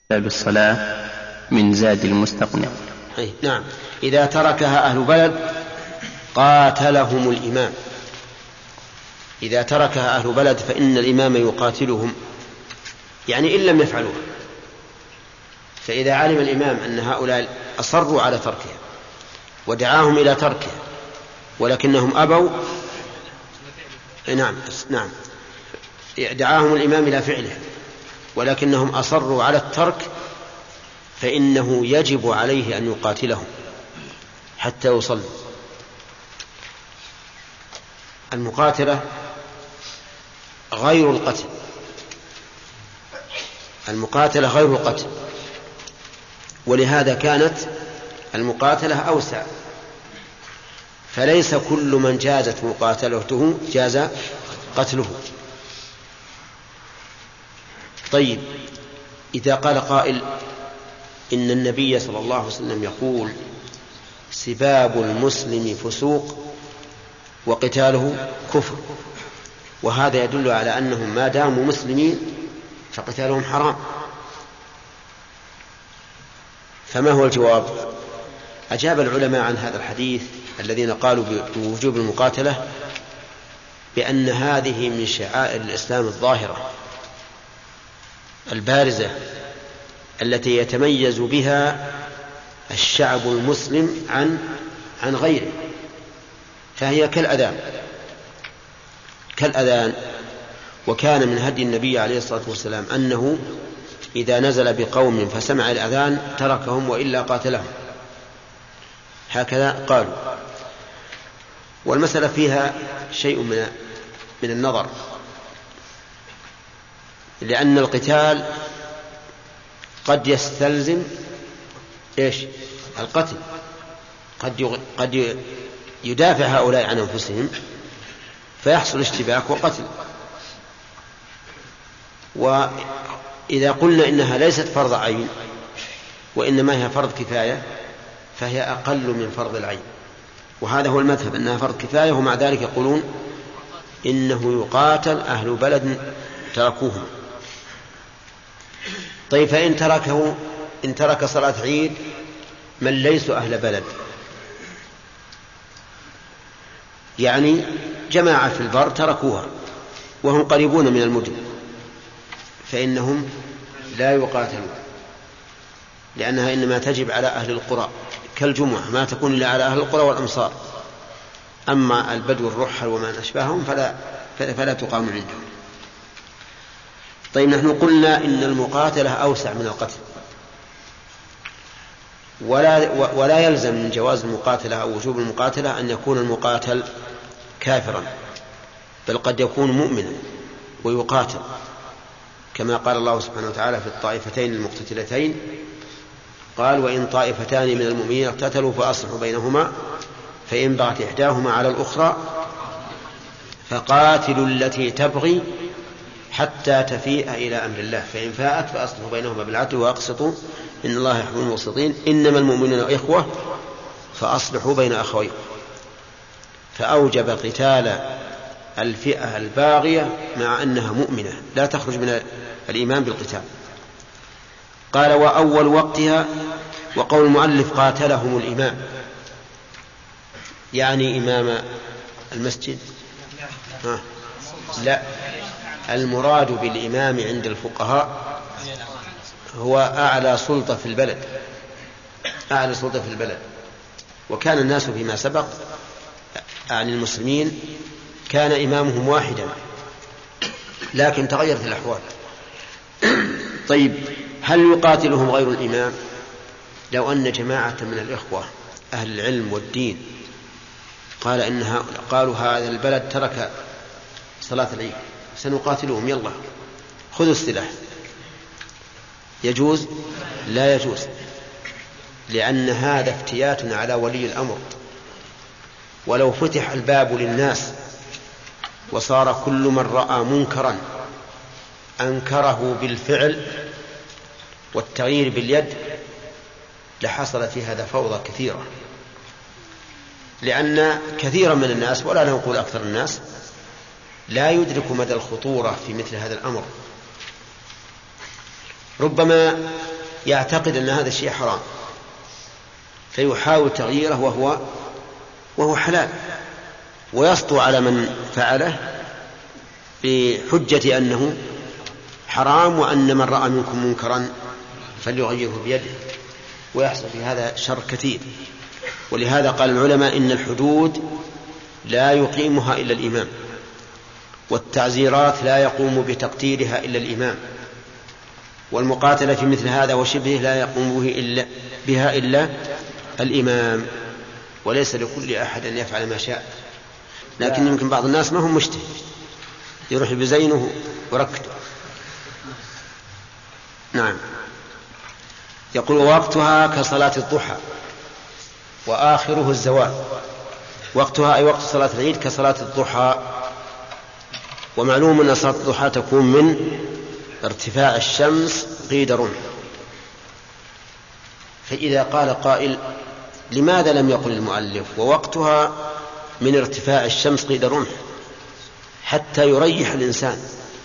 باب الصلاة من زاد المستقنع. نعم. إذا تركها أهل بلد قاتلهم الإمام. إذا تركها أهل بلد فإن الإمام يقاتلهم، يعني إن لم يفعلوها. فإذا علم الإمام أن هؤلاء أصروا على تركها ودعاهم إلى تركها ولكنهم أبوا، نعم دعاهم الإمام إلى فعله ولكنهم أصروا على الترك، فإنه يجب عليه أن يقاتلهم حتى يصلوا. المقاتلة غير القتل، المقاتلة غير القتل، ولهذا كانت المقاتلة أوسع، فليس كل من جازت مقاتلته جاز قتله. طيب، إذا قال قائل إن النبي صلى الله عليه وسلم يقول سباب المسلم فسوق وقتاله كفر، وهذا يدل على أنهم ما داموا مسلمين فقتالهم حرام، فما هو الجواب؟ أجاب العلماء عن هذا الحديث الذين قالوا بوجوب المقاتلة بأن هذه من شعائر الإسلام الظاهرة البارزة التي يتميز بها الشعب المسلم عن غيره، فهي كالأذان. وكان من هدي النبي عليه الصلاة والسلام أنه إذا نزل بقوم فسمع الأذان تركهم وإلا قاتلهم، هكذا قالوا. والمسألة فيها شيء من النظر، لأن القتال قد يستلزم القتل، قد يدافع هؤلاء عن أنفسهم فيحصل اشتباك وقتل. وإذا قلنا إنها ليست فرض عين وإنما هي فرض كفاية فهي أقل من فرض العين، وهذا هو المذهب أنها فرض كفاية، ومع ذلك يقولون إنه يقاتل أهل بلد تركوه. طيب، فإن ترك صلاة عيد من ليسوا أهل بلد، يعني جماعة في البر تركوها وهم قريبون من المدن، فإنهم لا يقاتلون، لأنها إنما تجب على أهل القرى كالجمعة، ما تكون إلا على أهل القرى والأمصار. أما البدو الرحل ومن أشبههم فلا تقام عندهم. طيب، نحن قلنا إن المقاتلة أوسع من القتل، ولا يلزم من جواز المقاتلة أو وجوب المقاتلة أن يكون المقاتل كافرا، بل قد يكون مؤمنا ويقاتل، كما قال الله سبحانه وتعالى في الطائفتين المقتتلتين، قال وإن طائفتان من المؤمنين اقتتلوا فأصلحوا بينهما فإن بغت إحداهما على الأخرى فقاتلوا التي تبغي حتى تفيء إلى أمر الله فإن فاءت فأصلحوا بينهما بالعدل وأقسطوا إن الله يحب المقسطين إنما المؤمنون إخوة فأصلحوا بين أخويكم. فأوجب قتال الفئة الباغية مع أنها مؤمنة لا تخرج من الإيمان بالقتال. قال وأول وقتها، وقول المؤلف قاتلهم الإمام يعني إمام المسجد؟ لا، المراد بالإمام عند الفقهاء هو أعلى سلطة في البلد، أعلى سلطة في البلد. وكان الناس فيما سبق عن المسلمين كان إمامهم واحدا، لكن تغيرت الأحوال. طيب، هل يقاتلهم غير الإمام؟ لو أن جماعة من الإخوة أهل العلم والدين قالوا هذا البلد ترك صلاة العيد سنقاتلهم، يلا خذوا السلاح، يجوز؟ لا يجوز، لأن هذا افتيات على ولي الأمر. ولو فتح الباب للناس وصار كل من رأى منكرا أنكره بالفعل والتغيير باليد لحصل في هذا فوضى كثيرة، لأن كثيرا من الناس ولا نقول أكثر الناس لا يدرك مدى الخطورة في مثل هذا الأمر. ربما يعتقد أن هذا الشيء حرام فيحاول تغييره وهو حلال، ويسطو على من فعله بحجة أنه حرام، وأن من رأى منكم منكرا فليغيره بيده، ويحصل في هذا شر كثير. ولهذا قال العلماء إن الحدود لا يقيمها إلا الإمام، والتعزيرات لا يقوم بتقديرها إلا الإمام، والمقاتلة في مثل هذا وشبهه لا يقوم بها إلا الإمام، وليس لكل أحد أن يفعل ما شاء. لكن يمكن بعض الناس ما هم مجتهد، يروح بزينه وركته. نعم. يقول وقتها كصلاة الضحى وآخره الزوال. وقتها أي وقت صلاة العيد كصلاة الضحى، ومعلوم أن صلاة الضحى تكون من ارتفاع الشمس قيد رمح. فإذا قال قائل لماذا لم يقل المؤلف ووقتها من ارتفاع الشمس قيد رمح حتى يريح الإنسان؟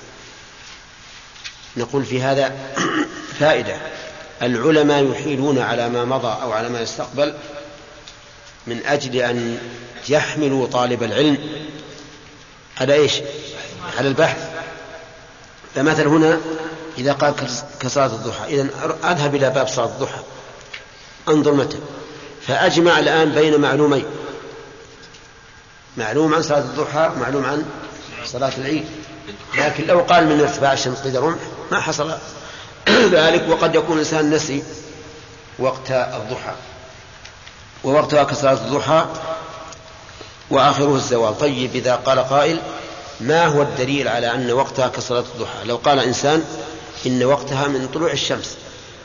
نقول في هذا فائدة. العلماء يحيلون على ما مضى أو على ما يستقبل من أجل أن يحملوا طالب العلم على إيش؟ على البحث. فمثل هنا إذا قال كصلاة الضحى، إذن أذهب إلى باب صلاة الضحى انظر متى، فأجمع الآن بين معلومين، معلوم عن صلاة الضحى معلوم عن صلاة العيد. لكن لو قال من ارتفاع الشمس قيد رمح ما حصل ذلك، وقد يكون الإنسان نسي وقت الضحى. ووقتها كصلاة الضحى وآخره الزوال. طيب إذا قال قائل ما هو الدليل على أن وقتها كصلاة الضحى؟ لو قال إنسان إن وقتها من طلوع الشمس،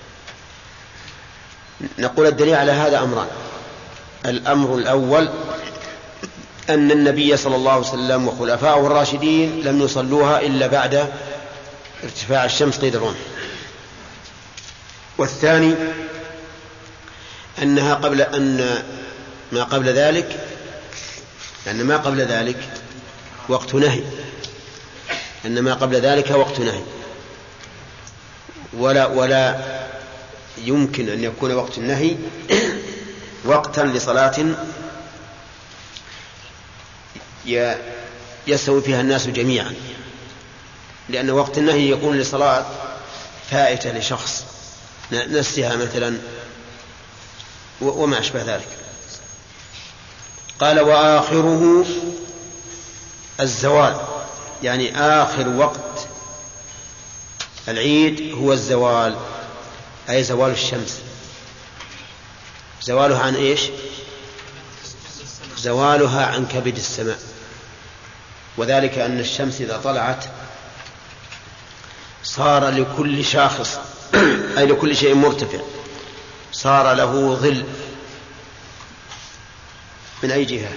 نقول الدليل على هذا أمران. الأمر الأول أن النبي صلى الله عليه وسلم وخلفاؤه الراشدين لم يصلوها إلا بعد ارتفاع الشمس قيد الرمح. والثاني أنها قبل أن ما قبل ذلك، أن ما قبل ذلك وقت نهي، أن ما قبل ذلك وقت نهي، ولا يمكن أن يكون وقت النهي وقتا لصلاة يستوي فيها الناس جميعا، لأن وقت النهي يكون لصلاة فائتة لشخص نسيها مثلا وما أشبه ذلك. قال وآخره الزوال، يعني آخر وقت العيد هو الزوال، أي زوال الشمس. زوالها عن إيش؟ زوالها عن كبد السماء، وذلك أن الشمس إذا طلعت صار لكل شاخص أي لكل شيء مرتفع صار له ظل. من أي جهة؟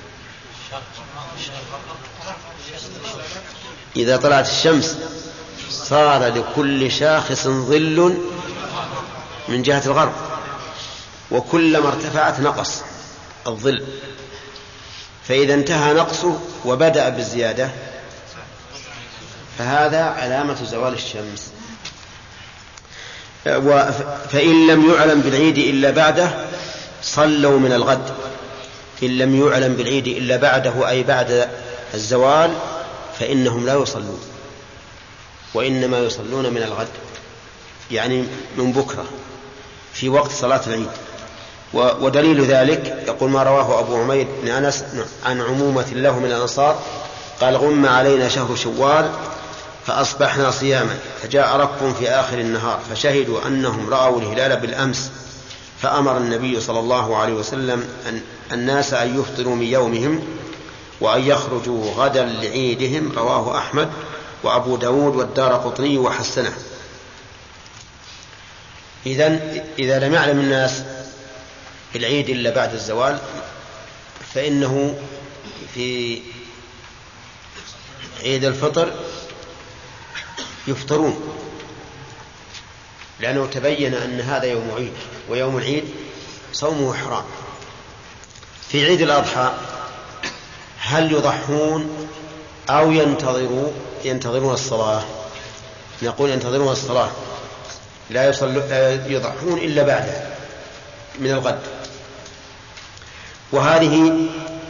إذا طلعت الشمس صار لكل شاخص ظل من جهة الغرب، وكلما ارتفعت نقص الظل، فإذا انتهى نقصه وبدأ بالزيادة فهذا علامة زوال الشمس. فإن لم يعلم بالعيد إلا بعده صلوا من الغد. إن لم يعلم بالعيد إلا بعده أي بعد الزوال فإنهم لا يصلون، وإنما يصلون من الغد، يعني من بكرة في وقت صلاة العيد. ودليل ذلك يقول ما رواه أبو عمير بن أنس عن عمومة له من الأنصار قال غم علينا شهر شوال فأصبحنا صياما، فجاء ركب في آخر النهار فشهدوا أنهم رأوا الهلال بالأمس، فأمر النبي صلى الله عليه وسلم الناس أن يفطروا من يومهم وأن يخرجوا غدا لعيدهم. رواه أحمد وأبو داود والدارقطني وحسنه. إذا لم يعلم الناس العيد إلا بعد الزوال فإنه في عيد الفطر يفطرون، لأنه تبين أن هذا يوم عيد، ويوم العيد صومه حرام. في عيد الأضحى هل يضحون أو ينتظرون الصلاة؟ نقول ينتظرون الصلاة، لا يضحون إلا بعدها من الغد. وهذه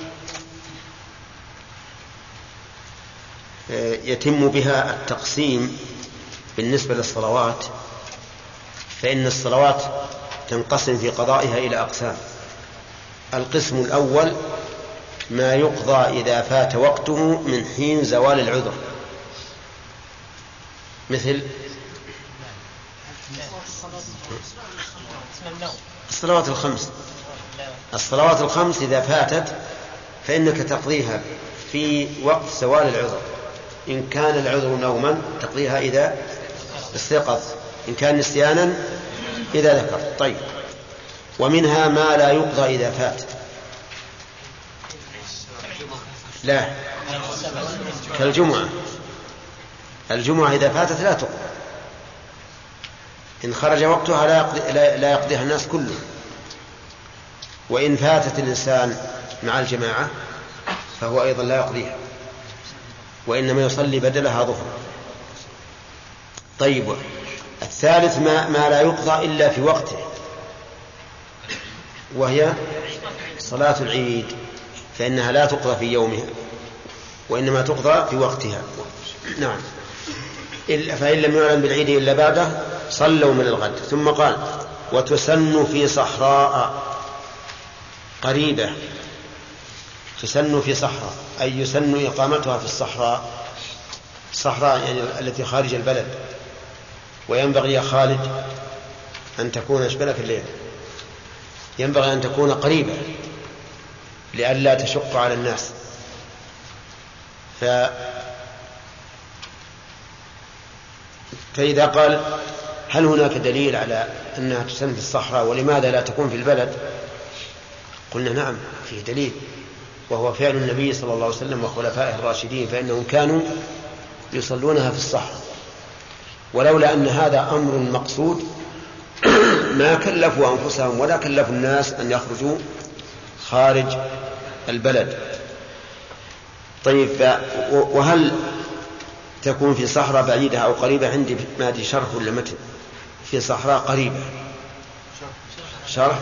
يتم بها التقسيم بالنسبة للصلوات، فإن الصلوات تنقسم في قضائها إلى أقسام. القسم الأول ما يقضى إذا فات وقته من حين زوال العذر، مثل الصلوات الخمس. الصلوات الخمس إذا فاتت فإنك تقضيها في وقت زوال العذر، إن كان العذر نوما تقضيها إذا استيقظ، إن كان نسيانا إذا ذكر. طيب، ومنها ما لا يقضى إذا فات، لا كالجمعة. الجمعة إذا فاتت لا تقضى، إن خرج وقتها لا يقضيها الناس كله. وإن فاتت الإنسان مع الجماعة فهو أيضا لا يقضيها، وإنما يصلي بدلها ظهر. طيب، الثالث ما لا يقضى إلا في وقته، وهي صلاة العيد، فإنها لا تقضى في يومها وإنما تقضى في وقتها. نعم، فإن لم يعلم بالعيد إلا بعده صلوا من الغد. ثم قال وتسن في صحراء قريبة. تسن في صحراء أي يسن إقامتها في الصحراء، الصحراء يعني التي خارج البلد. وينبغي يا خالد أن تكون أشبلك الليل، ينبغي أن تكون قريبة لئلا تشق على الناس. فإذا قال هل هناك دليل على أنها تسن في الصحراء ولماذا لا تكون في البلد، قلنا نعم فيه دليل، وهو فعل النبي صلى الله عليه وسلم وخلفائه الراشدين، فإنهم كانوا يصلونها في الصحراء. ولولا أن هذا أمر مقصود ما كلفوا أنفسهم ولا كلفوا الناس أن يخرجوا خارج البلد. طيب، وهل تكون في صحراء بعيدة أو قريبة؟ عندي ما أدري شرح ولا متن. في صحراء قريبة شرح.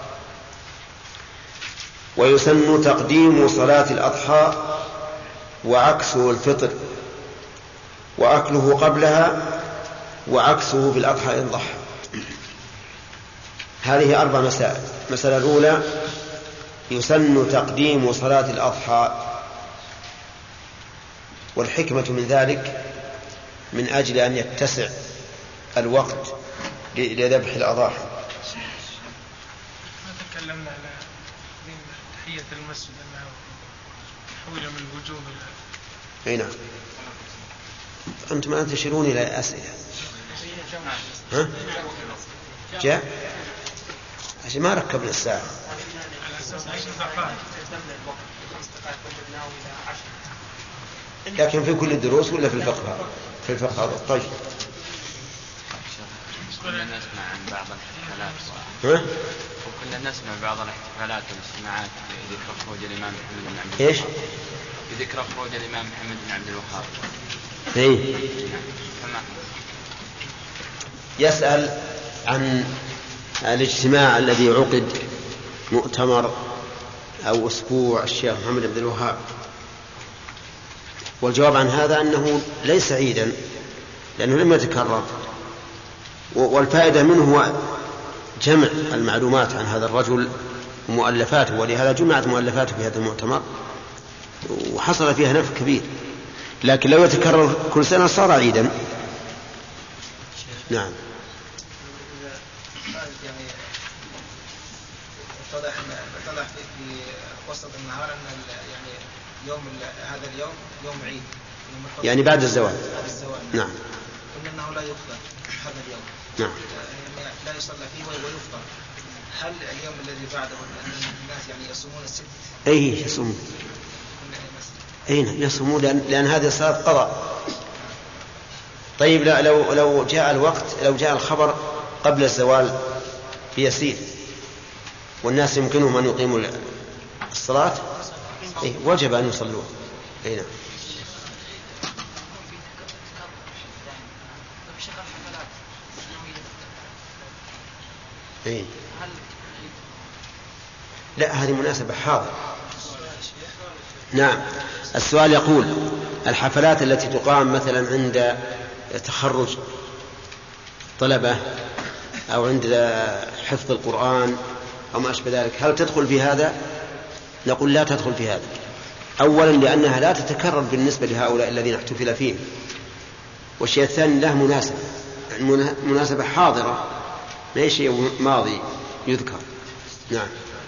ويسن تقديم صلاة الأضحى وعكسه الفطر، وأكله قبلها وعكسه بالأضحى إن ضحى. هذه 4 مسائل. المسألة الأولى يسن تقديم صلاة الأضحى، والحكمة من ذلك من أجل أن يتسع الوقت لذبح الأضاحي. ما تكلمنا على تحية المسجد أنها حول من الوجوه أي نعم. أنتم الآن تشيرون إلى أسئلة. ها؟ جاء عشان ما ركبنا الساعة. لكن في كل الدروس ولا في الفقه؟ في الفقه هذا. طيب، كنا نسمع عن بعض الاحتفالات وكنا نسمع بعض الاحتفالات والاجتماعات بذكر خروج الإمام محمد بن عبد الوهاب. إيش؟ بذكر خروج الإمام محمد بن عبد الوهاب. إيه؟ يسأل عن الاجتماع الذي عقد، مؤتمر أو أسبوع الشيخ محمد بن عبد الوهاب. والجواب عن هذا أنه ليس عيدا لأنه لم يتكرر، والفائدة منه هو جمع المعلومات عن هذا الرجل ومؤلفاته، ولهذا جمعت مؤلفاته في هذا المؤتمر وحصل فيها نفع كبير. لكن لو يتكرر كل سنة صار عيدا. نعم. يعني اتضح في وسط النهار أن يعني هذا اليوم يوم عيد، يعني بعد الزوال. نعم. قلنا أنه لا يفطر هذا اليوم. نعم. لا يصلى فيه ويفطر. هل اليوم الذي بعده الناس يعني يصومون الست؟ أي يصومون. أين يصومون لأن هذه صلاة قضاء. طيب، لا لو جاء الوقت، لو جاء الخبر قبل الزوال بيسير والناس يمكنهم أن يقيموا الصلاة، وجب أن يصلوا. أي نعم. إيه؟ لا، هذه مناسبة حاضر. نعم. السؤال يقول: الحفلات التي تقام مثلا عند تخرج طلبة أو عند حفظ القرآن أو ما أشبه ذلك، هل تدخل في هذا؟ نقول لا تدخل في هذا. أولا لأنها لا تتكرر بالنسبة لهؤلاء الذين احتفل فيهم، والشيء الثاني له مناسبة حاضرة، ما هي شيء ماضي يذكر. نعم.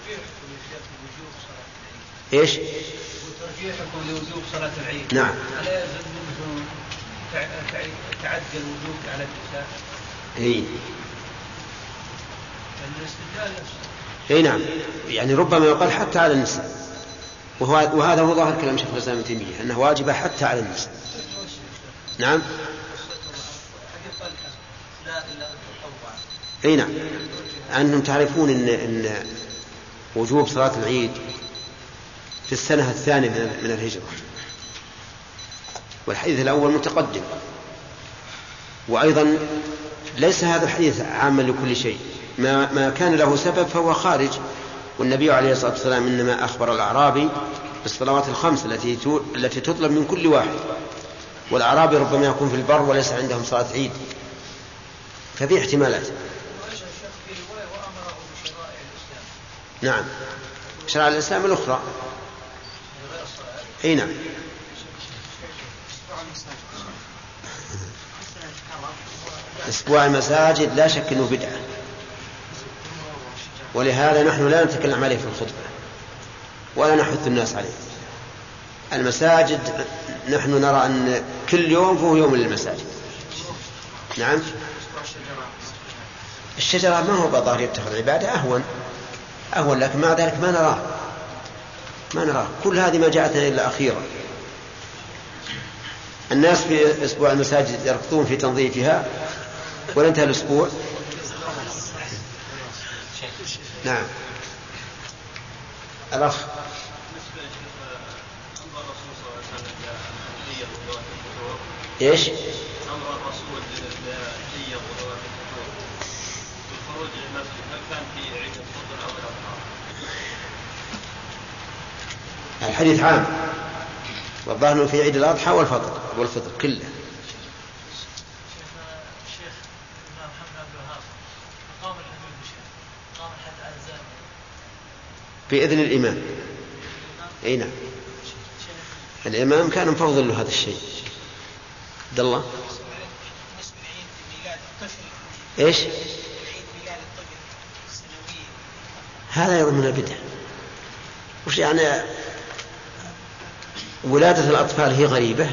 إيش؟ ترجيحكم لوجوب صلاة العيد. نعم. ألا يلزم منه تعدى الوجوب على النساء؟ إيه. الاستدلال نفسه. إيه نعم، يعني ربما يقال حتى على النساء، وهذا هو ظاهر كلام شيخ الإسلام ابن تيمية أنه واجب حتى على النساء. نعم. أي نعم. أنهم تعرفون إن وجوب صلاة العيد في السنة الثانية من الهجرة، والحديث الأول متقدم، وأيضا ليس هذا الحديث عاما لكل شيء، ما كان له سبب فهو خارج. والنبي عليه الصلاة والسلام إنما أخبر الأعرابي بالصلوات الخمس التي تطلب من كل واحد، والأعرابي ربما يكون في البر وليس عندهم صلاة عيد، ففي احتمالات. نعم، شرع الإسلام الأخرى. أي نعم. أسبوع المساجد لا شك أنه بدعة، ولهذا نحن لا نتكلم عليه في الخطبة ولا نحث الناس عليه. المساجد نحن نرى أن كل يوم فهو يوم للمساجد. نعم. الشجرة ما هو بظاهر يتخذ عبادة أهون، لكن مع ذلك ما نراه. كل هذه ما جاءتنا إلا أخيرا. الناس في أسبوع المساجد يركضون في تنظيفها ولا انتهى الأسبوع. نعم. الأخ. إيش؟ أمر الرسول بحية وضوء الخروج للمسجد، هل كان في عيد الفطر أو الأضحى؟ الحديث عام، والظاهر في عيد الأضحى والفطر كله. الشيخ محمد عبد الوهاب أقام الحدود بشيء، أقام الحد على الزاني بإذن الإمام. أي نعم، الإمام كان مفوض له هذا الشيء. عبد الله. إيش؟ هذا أيضا من البدع. وش يعني ولادة الأطفال هي غريبة؟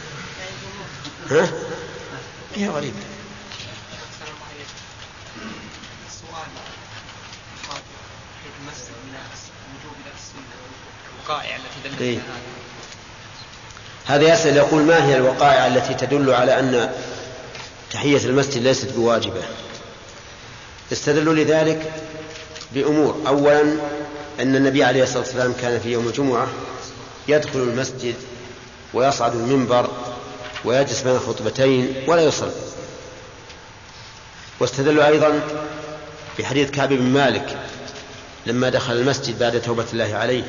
هي غريبة. هذا يسأل يقول: ما هي الوقائع التي تدل على أن تحية المسجد ليست بواجبة؟ استدلوا لذلك بأمور. أولا أن النبي عليه الصلاة والسلام كان في يوم الجمعة يدخل المسجد ويصعد المنبر ويجلس بين الخطبتين ولا يصلي. واستدلوا أيضا بحديث كعب بن مالك لما دخل المسجد بعد توبة الله عليه،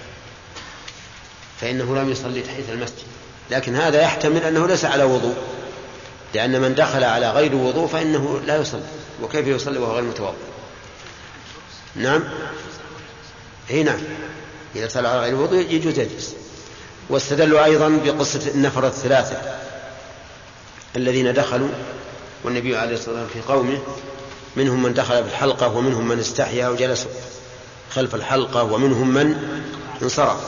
فإنه لم يصلي تحية المسجد، لكن هذا يحتمل أنه ليس على وضوء، لأن من دخل على غير وضوء فإنه لا يصلي، وكيف يصلي وهو غير متوضئ؟ نعم. هي نعم، إذا صلى على غير وضوء يجوز يجلس. واستدلوا أيضا بقصة النفر الثلاثة الذين دخلوا والنبي عليه الصلاة والسلام في قومه، منهم من دخل بالحلقة ومنهم من استحيا وجلس خلف الحلقة ومنهم من انصرف،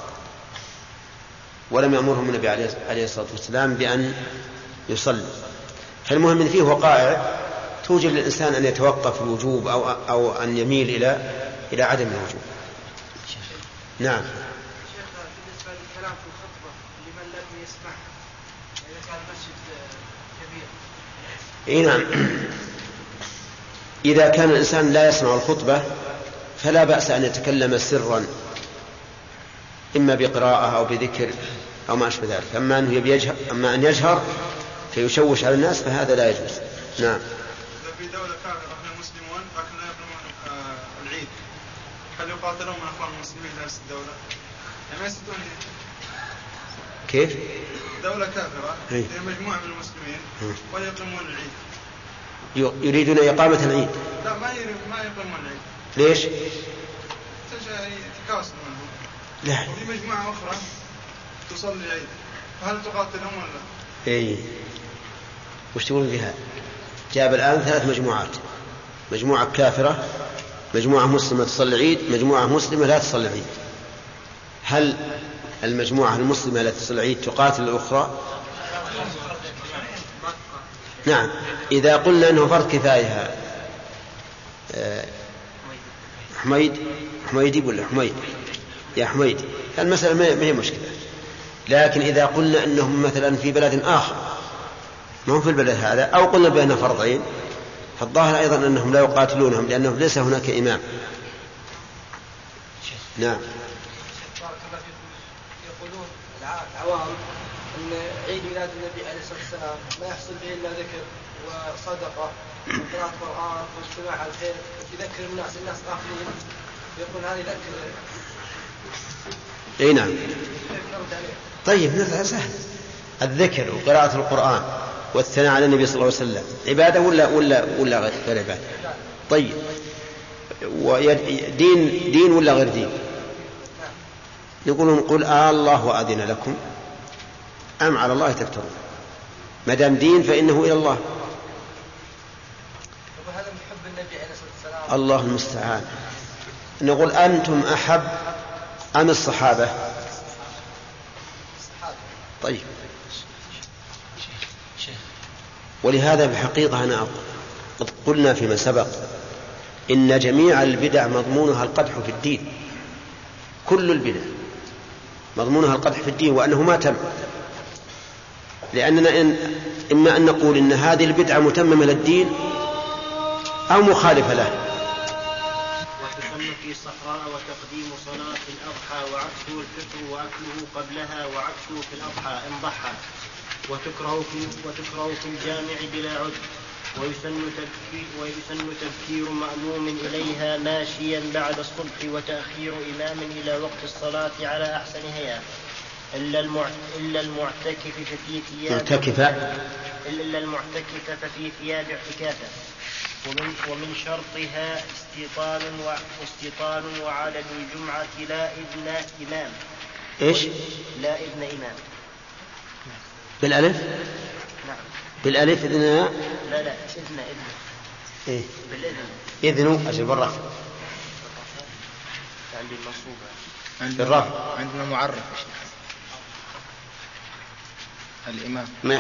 ولم يأمرهم النبي عليه الصلاة والسلام بأن يصلي. فالمهم إن فيه وقائع توجب للإنسان أن يتوقف الوجوب أو أن يميل إلى عدم الوجوب. نعم. شيخ، بالنسبة للكلام في الخطبة لمن لم يسمع، إذا كان المسجد كبير. إيه نعم. إذا كان الإنسان لا يسمع الخطبة فلا بأس أن يتكلم سرا، إما بقراءة أو بذكر أو ما أشبه ذلك. أما أن يجهر فيشوش على الناس فهذا لا يجوز. نعم. في دولة كان رحمه مسلمون لكن لا يقيمون العيد، هل يقاتلون من أخوان المسلمين نفس الدولة؟ يعني يسدون كيف؟ دولة كافرة هي مجموعة من المسلمين ولا يقيمون العيد. يريدون إقامة العيد؟ لا ما يقيمون العيد. ليش؟ تكاسل منهم. لا. وفي مجموعة أخرى تصلي العيد، فهل تقاتلهم ولا؟ إيه. وش تقولون في هذا؟ جاب الآن 3 مجموعات، مجموعة كافرة، مجموعة مسلمة تصلي العيد، مجموعة مسلمة لا تصلي العيد. هل المجموعة المسلمة التي تصلي العيد تقاتل الأخرى؟ نعم. إذا قلنا أنه فرض كفاية حميدي ولا حميد يا حميد، المسألة ما هي مشكلة. لكن إذا قلنا أنهم مثلا في بلد آخر ما هم في البلد هذا، أو قلنا بأنه فرض عين، فالظاهر أيضا أنهم لا يقاتلونهم لأنه ليس هناك إمام. نعم. يقولون العوام أن عيد ميلاد النبي عليه الصلاة والسلام ما يحصل به إلا ذكر وصدقة وقراءة قرآن واجتماع على الخير يذكر الناس آخرين، يقول هذا يذكر. أي نعم. طيب سهل، الذكر وقراءة القرآن والثناء على النبي صلى الله عليه وسلم عبادة ولا غير عبادة؟ طيب دين ولا غير دين؟ نقول الله أذن لكم أم على الله تفترون؟ ما دام دين فإنه إلى الله. وهذا من حب النبي عليه الصلاة والسلام. الله المستعان. نقول أنتم أحب أم الصحابة؟ طيب. ولهذا بحقيقة أنا قد قلنا فيما سبق إن جميع البدع مضمونها القدح في الدين، كل البدع مضمونها القدح في الدين، وأنه ما تم، لأننا إما أن نقول إن هذه البدعة متممة للدين أو مخالفة له. وتسن في الصحراء وتقديم صلاة الأضحى وعكسه الفطر وأكله قبلها وعكسه في الأضحى إن ضحى، وتكره في الجامع بلا عذر، ويسن تبكير مأموم إليها ماشيا بعد الصبح وتأخير إمام إلى وقت الصلاة على أحسن هيئة إلا المعتكف ففي ثياب اعتكافه. ومن شرطها استيطان وعلى الجمعة لا إذن إمام. إيش؟ لا إذن إمام بالألف؟ نعم. بالألف إذن؟ لا إذن. إيه؟ بالإذن. إذن أجل بالرفع. عندي المنصوبة. بالرفع. عندنا معرف الإمام. ما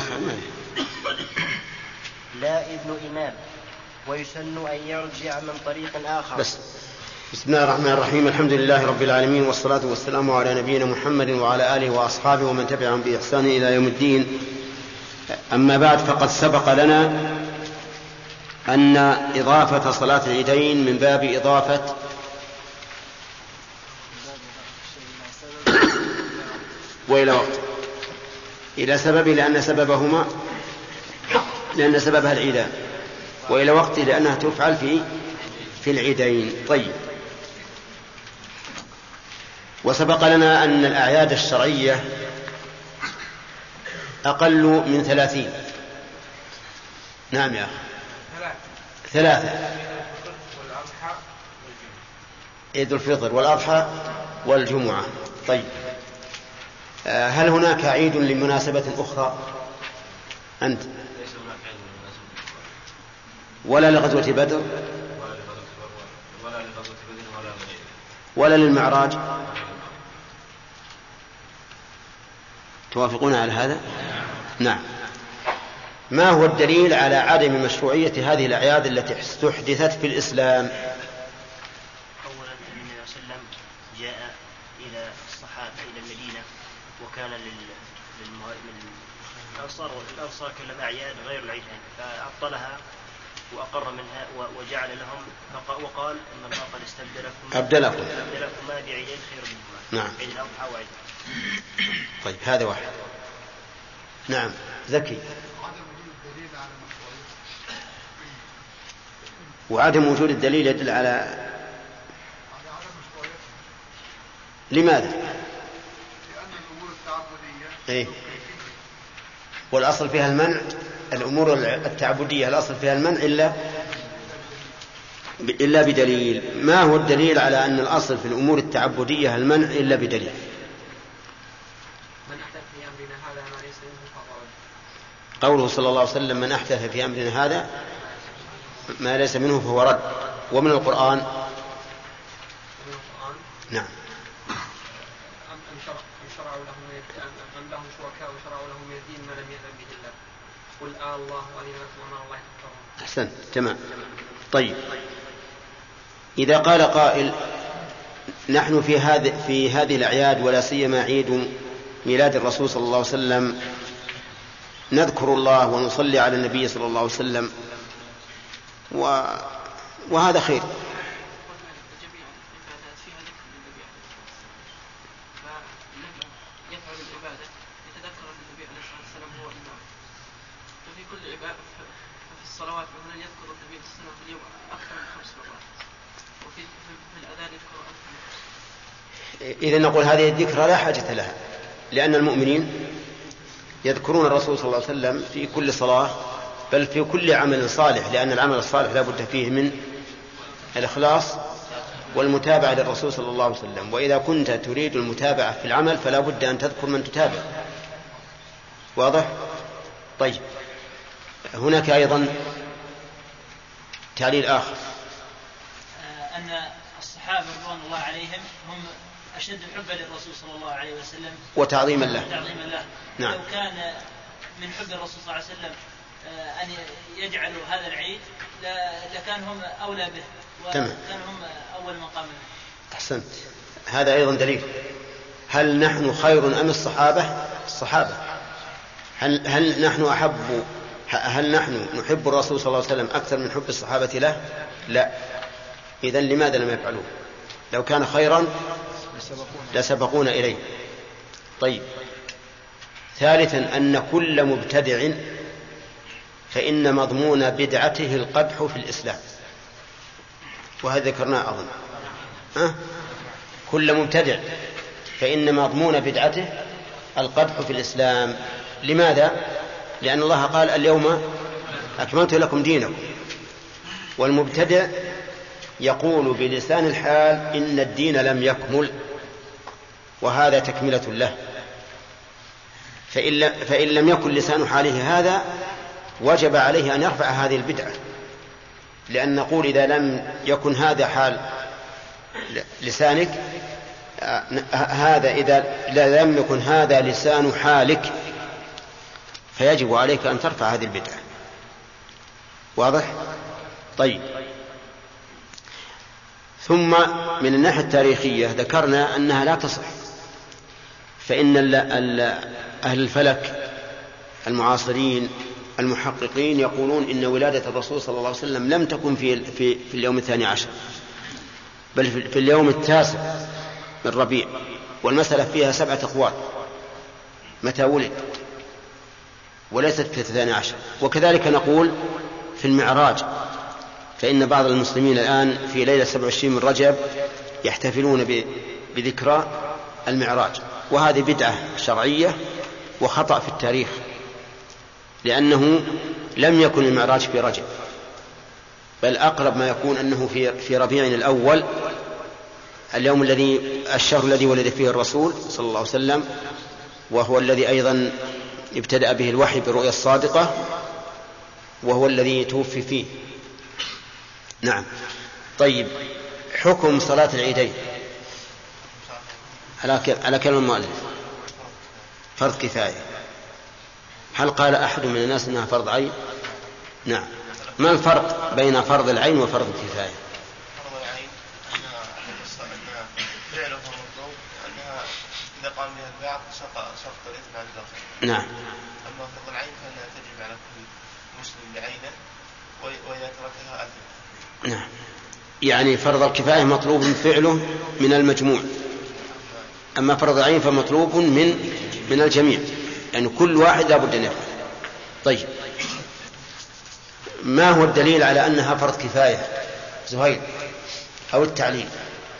لا إذن إمام. ويسن أن يرجع من طريق آخر. بس. بسم الله الرحمن الرحيم، الحمد لله رب العالمين، والصلاة والسلام على نبينا محمد وعلى آله وأصحابه ومن تبعهم بإحسان إلى يوم الدين. أما بعد، فقد سبق لنا أن إضافة صلاة العيدين من باب إضافة وإلى وقت إلى سبب، لأن سببها العيدان، وإلى وقت لأنها تفعل في العيدين. طيب. وسبق لنا أن الأعياد الشرعية أقل من 30. نعم يا أخي، 3: عيد الفطر والأضحى والجمعة. طيب، هل هناك عيد لمناسبة أخرى أنت؟ ولا لغزوة بدر ولا للمعراج؟ توافقون على هذا؟ نعم. ما هو الدليل على عدم مشروعية هذه الأعياد التي استحدثت في الإسلام؟ أولا النبي صلى الله عليه وسلم جاء إلى الصحابة إلى المدينة، وكان للأنصار كلها أعياد غير العيدين، فأبطلها وأقر منها وجعل لهم، وقال إن الله قد أبدلكم ما بعيدين خير منهما. نعم. عيد الأضحى وعيد. طيب، هذا واحد. نعم. زكي. وعدم وجود الدليل يدل على لماذا؟ لأن الأمور التعبدية إيه؟ والأصل فيها المنع. الأمور التعبدية الأصل فيها المنع إلا بدليل. ما هو الدليل على أن الأصل في الأمور التعبدية المنع إلا بدليل؟ قوله صلى الله عليه وسلم من أحدث في أمرنا هذا ما ليس منه فهو رد. ومن القرآن نعم أم شرعوا لهم شركاء وشرعوا لهم من الدين ما لم يأذن به الله قل الله وأذنكم وما الله تكفرون. أحسنت تمام. طيب إذا قال قائل نحن في هذه الأعياد ولا سيما عيد ميلاد الرسول صلى الله عليه وسلم نذكر الله ونصلي على النبي صلى الله عليه وسلم وهذا خير. الصلوات مثلا يذكر النبي صلى الله عليه وسلم في اليوم أكثر من 5 مرات وفي الأذان يذكر أكثر من 5. إذا نقول هذه الذكرى لا حاجة لها لأن المؤمنين يذكرون الرسول صلى الله عليه وسلم في كل صلاة بل في كل عمل صالح لأن العمل الصالح لا بد فيه من الإخلاص والمتابعة للرسول صلى الله عليه وسلم. وإذا كنت تريد المتابعة في العمل فلا بد أن تذكر من تتابع. واضح؟ طيب هناك أيضا تعليل آخر أن الصحابة رضوان الله عليهم هم أشد حبا للرسول صلى الله عليه وسلم وتعظيما له. نعم. لو كان من حب الرسول صلى الله عليه وسلم أن يجعلوا هذا العيد لكان هم أولى به وكان هم أول مقام منه. أحسنت. هذا أيضا دليل. هل نحن خير أم الصحابة؟ هل نحن نحب الرسول صلى الله عليه وسلم أكثر من حب الصحابة له؟ لا. إذن لماذا لم يفعلوه؟ لو كان خيرا لسبقونا إليه. طيب ثالثا أن كل مبتدع فإن مضمون بدعته القدح في الإسلام وهذا ذكرناه أظن. كل مبتدع فإن مضمون بدعته القدح في الإسلام. لماذا؟ لأن الله قال اليوم أكملت لكم دينكم والمبتدع يقول بلسان الحال إن الدين لم يكمل وهذا تكملة له. فإن لم يكن لسان حاله هذا وجب عليه أن يرفع هذه البدعة لأن نقول إذا لم يكن هذا حال لسانك إذا لم يكن هذا لسان حالك فيجب عليك أن ترفع هذه البدعة. واضح؟ طيب ثم من الناحية التاريخية ذكرنا أنها لا تصح. فإن أهل الفلك المعاصرين المحققين يقولون إن ولادة الرسول صلى الله عليه وسلم لم تكن في اليوم 12 بل في اليوم 9 من ربيع والمسألة فيها 7 أقوال متى ولد وليست في 12. وكذلك نقول في المعراج فإن بعض المسلمين الآن في ليلة 27 من رجب يحتفلون بذكرى المعراج وهذه بدعة شرعية وخطأ في التاريخ لأنه لم يكن المعراج في رجب بل أقرب ما يكون أنه في ربيع الأول الشهر الذي ولد فيه الرسول صلى الله عليه وسلم وهو الذي أيضا ابتدأ به الوحي بالرؤيا الصادقة وهو الذي توفي فيه. نعم. طيب حكم صلاة العيدين على كلام المؤلف فرض كفاية. هل قال أحد من الناس أنها فرض عين؟ نعم. ما الفرق بين فرض العين وفرض الكفاية؟ فرض العين أنها فعله مطلوب أنها إذا قام بها البعض سقط الإثم عن الآخر. نعم. أما فرض العين فإنها تجب على كل مسلم بعينه وإذا تركها أثم. نعم. يعني فرض الكفاية مطلوب فعله من المجموع أما فرض العين فمطلوب من الجميع يعني كل واحد لا بد أن يفعل. طيب ما هو الدليل على أنها فرض كفاية؟ زهير أو التعليل.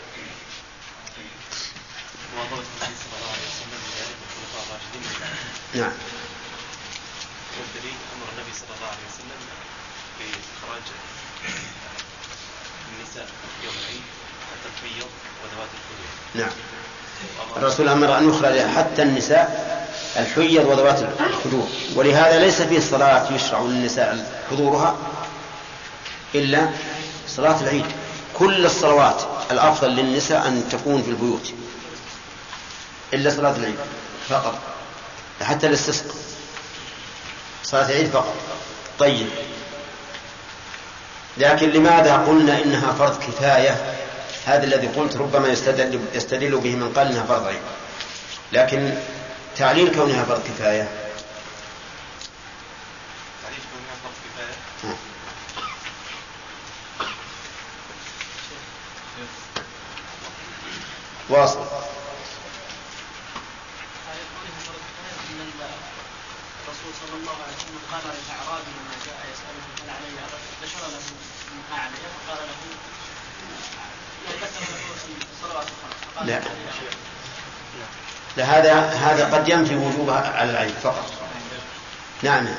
نعم. والدليل أمر النبي صلى الله عليه وسلم بإخراج النساء يوم العيد حتى الحيض وذوات الخدور. نعم. الرسول أمر أن يخرج حتى النساء الحيض وذوات الخدور، ولهذا ليس في الصلاة يشرع للنساء حضورها إلا صلاة العيد. كل الصلوات الأفضل للنساء أن تكون في البيوت إلا صلاة العيد فقط، حتى الاستسقاء صلاة العيد فقط. طيب، لكن لماذا قلنا إنها فرض كفاية؟ هذا الذي قلت ربما يستدل به من قال إنها فرض عين، لكن تعليل كونها فرض كفاية. تعليل كونها فرض كفاية واصل. الرسول صلى الله عليه وسلم قال للأعرابي لما جاء يسأله هل علي ذكر له ما عليه فقال له ذكر له الصلوات الخمس. لا لا، هذا قد ينفي وجوبها على العين فقط. نعم.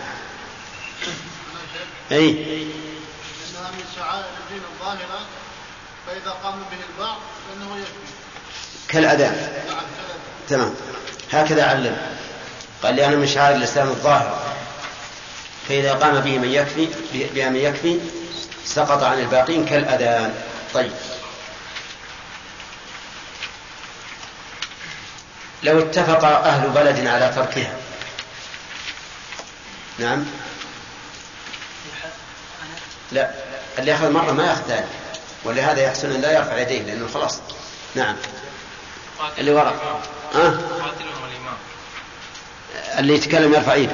أي إنها من شعائر الدين الظاهرة، فإذا قام به البعض فإنه يكفي كالأذان. تمام، هكذا علم. قال لأنه من شعائر الإسلام الظاهرة، فإذا قام به من يكفي بها من يكفي سقط عن الباقين كالأذان. طيب، لو اتفق أهل بلد على تركها، نعم، لا، اللي يأخذ مرة ما يأخذ ثاني، ولهذا يحسن أن لا يرفع يديه لأنه خلاص. نعم، اللي وراء اللي يتكلم يرفع يده.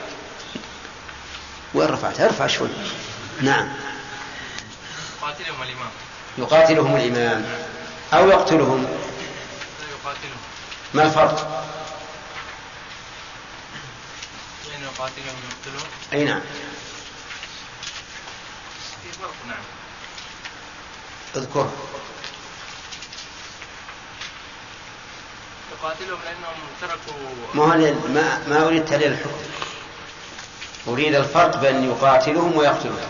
وين رفعت؟ ارفع شوي. نعم. يقاتلهم الإمام. يقاتلهم الإمام أو يقتلهم. يقاتلهم. ما الفرق؟ يعني يقاتلهم يقتلهم. أي نعم. في فرق. نعم. اذكر. يقاتلهم لأنهم تركوا. ما أريد تحليل الحكم، أريد الفرق بين يقاتلهم ويقتلهم.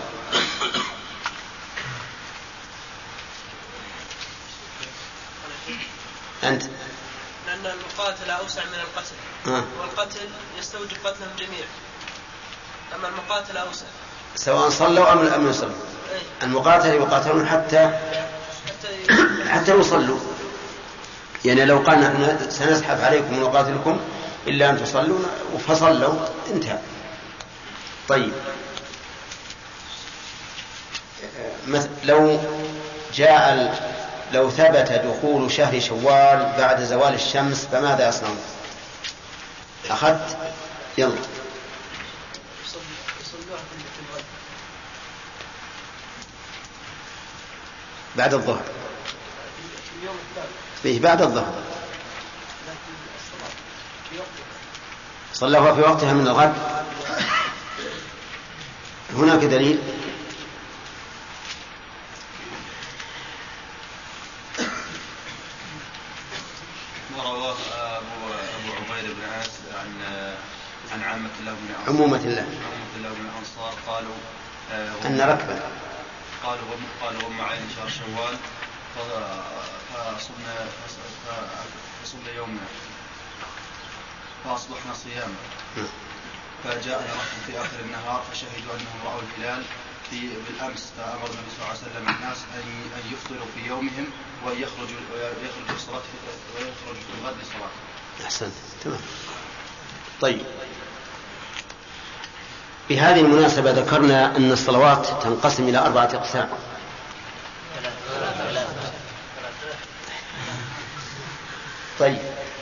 أنت. لأن المقاتلة أوسع من القتل. والقتل يستوجب قتلهم جميعا، أما المقاتلة أوسع. سواء صلوا أم لم يصلوا. المقاتل يقاتلون حتى يصلوا. يعني لو قال نحن سنزحف عليكم ونقاتلكم إلا أن تصلوا فصلوا انتهى. طيب، لو ثبت دخول شهر شوال بعد زوال الشمس فماذا يصنعون؟ أخذت؟ يلا. بعد الظهر. فيه بعد الظهر. صلوها في وقتها من الغد. هناك دليل؟ ورواه أبو عبيد بن عاص عن عامة الله عمومة الله من الأنصار قالوا أن ركبا قالوا هم عين شهر شوال فصلنا يومنا فأصبحنا صياما، فجاءنا ركب في آخر النهار فشهدوا أنهم رأوا الهلال بالأمس، فأمر النبي صلى الله عليه وسلم الناس أن يفطروا في يومهم ويخرجوا الصلاة ويخرجوا في الغد للصلاة. أحسنت. تمام. طيب، بهذه المناسبة ذكرنا أن الصلوات تنقسم إلى 4 أقسام. طيب،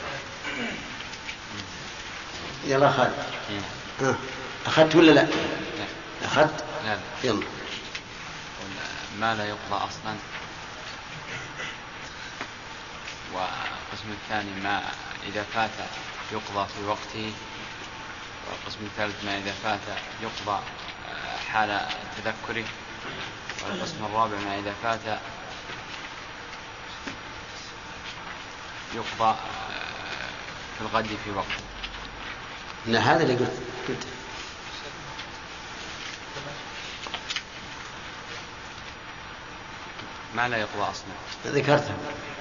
يلا خالد. أخذت ولا لا؟ أخذت؟ لا. يلا. ما لا يقضى أصلا، والقسم الثاني ما إذا فات يقضى في وقته، والقسم الثالث ما إذا فات يقضى حال تذكره. والقسم الرابع ما إذا فات يقضى في الغد في وقت. لا هذا اللي قلت ما لا يقضى أصلا ذكرتها.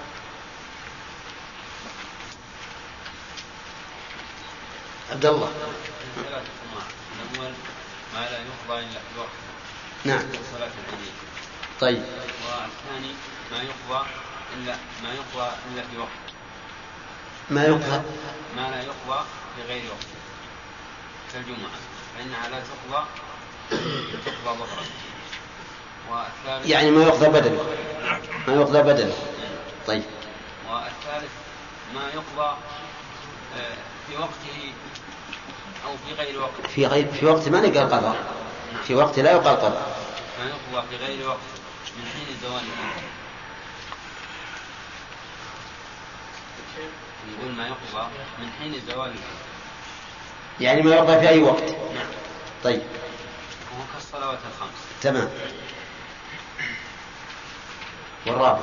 عبد الله. الأول ما لا يقضى إلا في وقت. نعم. صلاة العيدين. طيب. والثاني ما يقضى إلا في وقت. ما لا يقضى في غير وقت كالجمعة فإنها لا تقضى ظهرا. والثالث يعني ما يقضى بدله. طيب. والثالث ما يقضى في وقته أو في غير وقت. في وقت ما نقال قضاء. في وقت لا يقال قضاء. ما يقضى في غير وقت من حين زوال الوقت. نقول ما يقضى من حين زوال الوقت. يعني ما يقضى في أي وقت. نعم. طيب. وهو كالصلوات الخمس. تمام. والرابع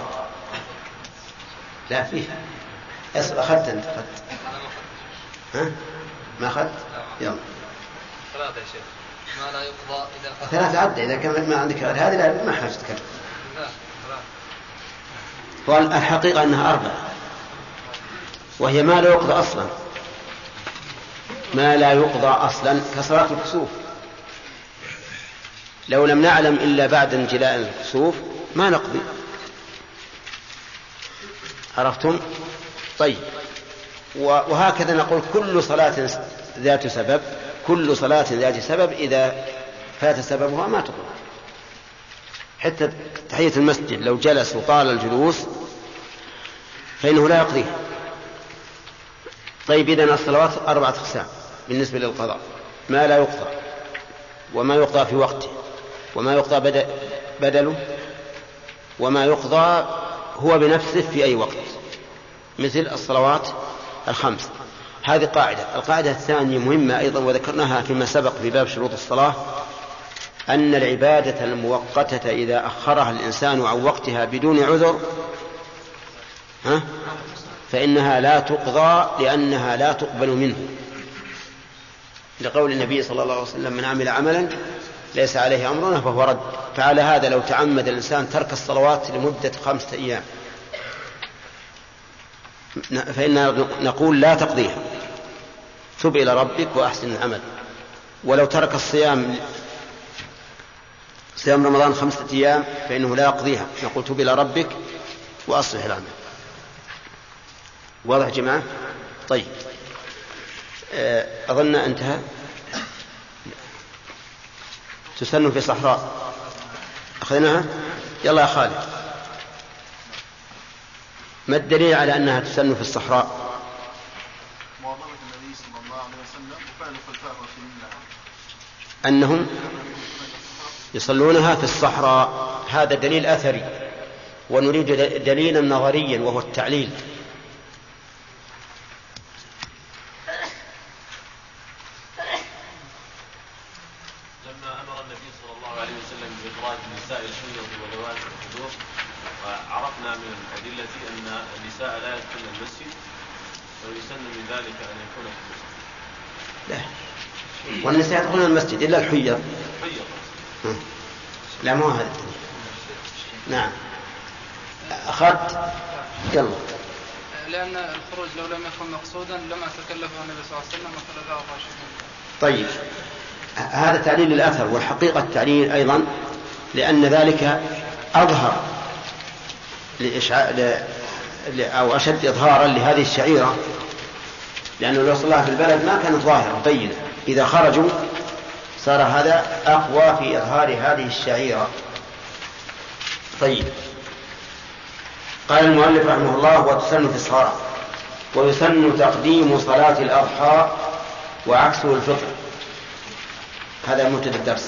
لا فيه. أخذت أنت ها؟ ما أخذت؟ يلا. ثلاثة يا شيخ. ما لا يقضى إذا ثلاثة عدة. إذا كان ما عندك هذه لا ما حاجة تتكلم. لا. والحقيقة أنها أربعة وهي ما لا يقضى أصلا. ما لا يقضى أصلا كصلاة الكسوف. لو لم نعلم إلا بعد انجلاء الكسوف ما نقضي. عرفتم؟ طيب. وهكذا نقول كل صلاة ذات سبب إذا فات سببها ما تقضى. حتى تحية المسجد لو جلس وطال الجلوس فإنه لا يقضيها. طيب إذن الصلوات 4 أقسام بالنسبة للقضاء: ما لا يقضى، وما يقضى في وقته، وما يقضى بدله، وما يقضى هو بنفسه في أي وقت، مثل الصلوات الخمس. هذه قاعدة. القاعدة الثانية مهمة أيضا وذكرناها فيما سبق في باب شروط الصلاة: أن العبادة المؤقتة إذا أخرها الإنسان عن وقتها بدون عذر فإنها لا تقضى لأنها لا تقبل منه، لقول النبي صلى الله عليه وسلم: من عمل عملا ليس عليه أمرنا فهو رد. فعلى هذا لو تعمد الإنسان ترك الصلوات لمدة 5 أيام فإننا نقول لا تقضيها، تب إلى ربك وأحسن العمل. ولو ترك صيام رمضان 5 أيام فإنه لا يقضيها، نقول تب إلى ربك وأصلح العمل. واضح جماعة؟ طيب. أظن انتهى. تسن في صحراء أخذناها. يلا يا خالد، ما الدليل على أنها تسن في الصحراء؟ مواظبة النبي صلى الله عليه وسلم وفعل خلفاء رسول الله أنهم يصلونها في الصحراء. هذا دليل أثري، ونريد دليلا نظريا وهو التعليل. لما أمر النبي صلى الله عليه وسلم بإخراج النساء الحيض وذوات الخدور، وعرفنا من الأدلة أن النساء لا يدخلن المسجد، ويسن من ذلك أن يكون في المسجد. لا، والنساء يدخلن المسجد إلا الحيض. لا، مو هذا. نعم. أخذت. يلا. لأن الخروج لو لم يكن مقصودا لما تكلفه النبي صلى الله عليه وسلم وخلفه الراشدين. طيب، هذا تعليل الأثر، والحقيقة التعليل أيضا لأن ذلك أظهر أو أشد إظهارا لهذه الشعيرة، لأنه لو صلى في البلد ما كانت ظاهرة بينة. إذا خرجوا صار هذا أقوى في إظهار هذه الشعيرة. طيب، قال المؤلف رحمه الله: وتسن في الصلاة، ويسن تقديم صلاة الأضحى وعكسه الفطر. هذا مبتدأ الدرس.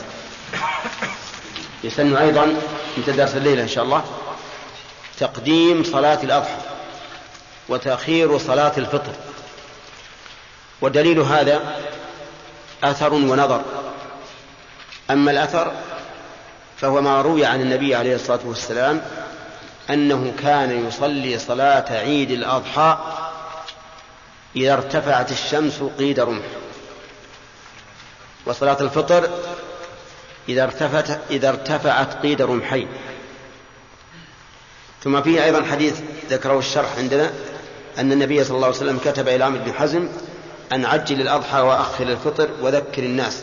يسن أيضا مبتدأ درس الليلة إن شاء الله تقديم صلاة الأضحى وتأخير صلاة الفطر. ودليل هذا أثر ونظر. أما الأثر فهو ما روي عن النبي عليه الصلاة والسلام أنه كان يصلي صلاة عيد الأضحى إذا ارتفعت الشمس قيد رمح، وصلاة الفطر إذا ارتفعت قيد رمحين. ثم فيه أيضا حديث ذكره الشرح عندنا أن النبي صلى الله عليه وسلم كتب إلى عمرو بن حزم أن عجل الأضحى وأخر الفطر وذكر الناس.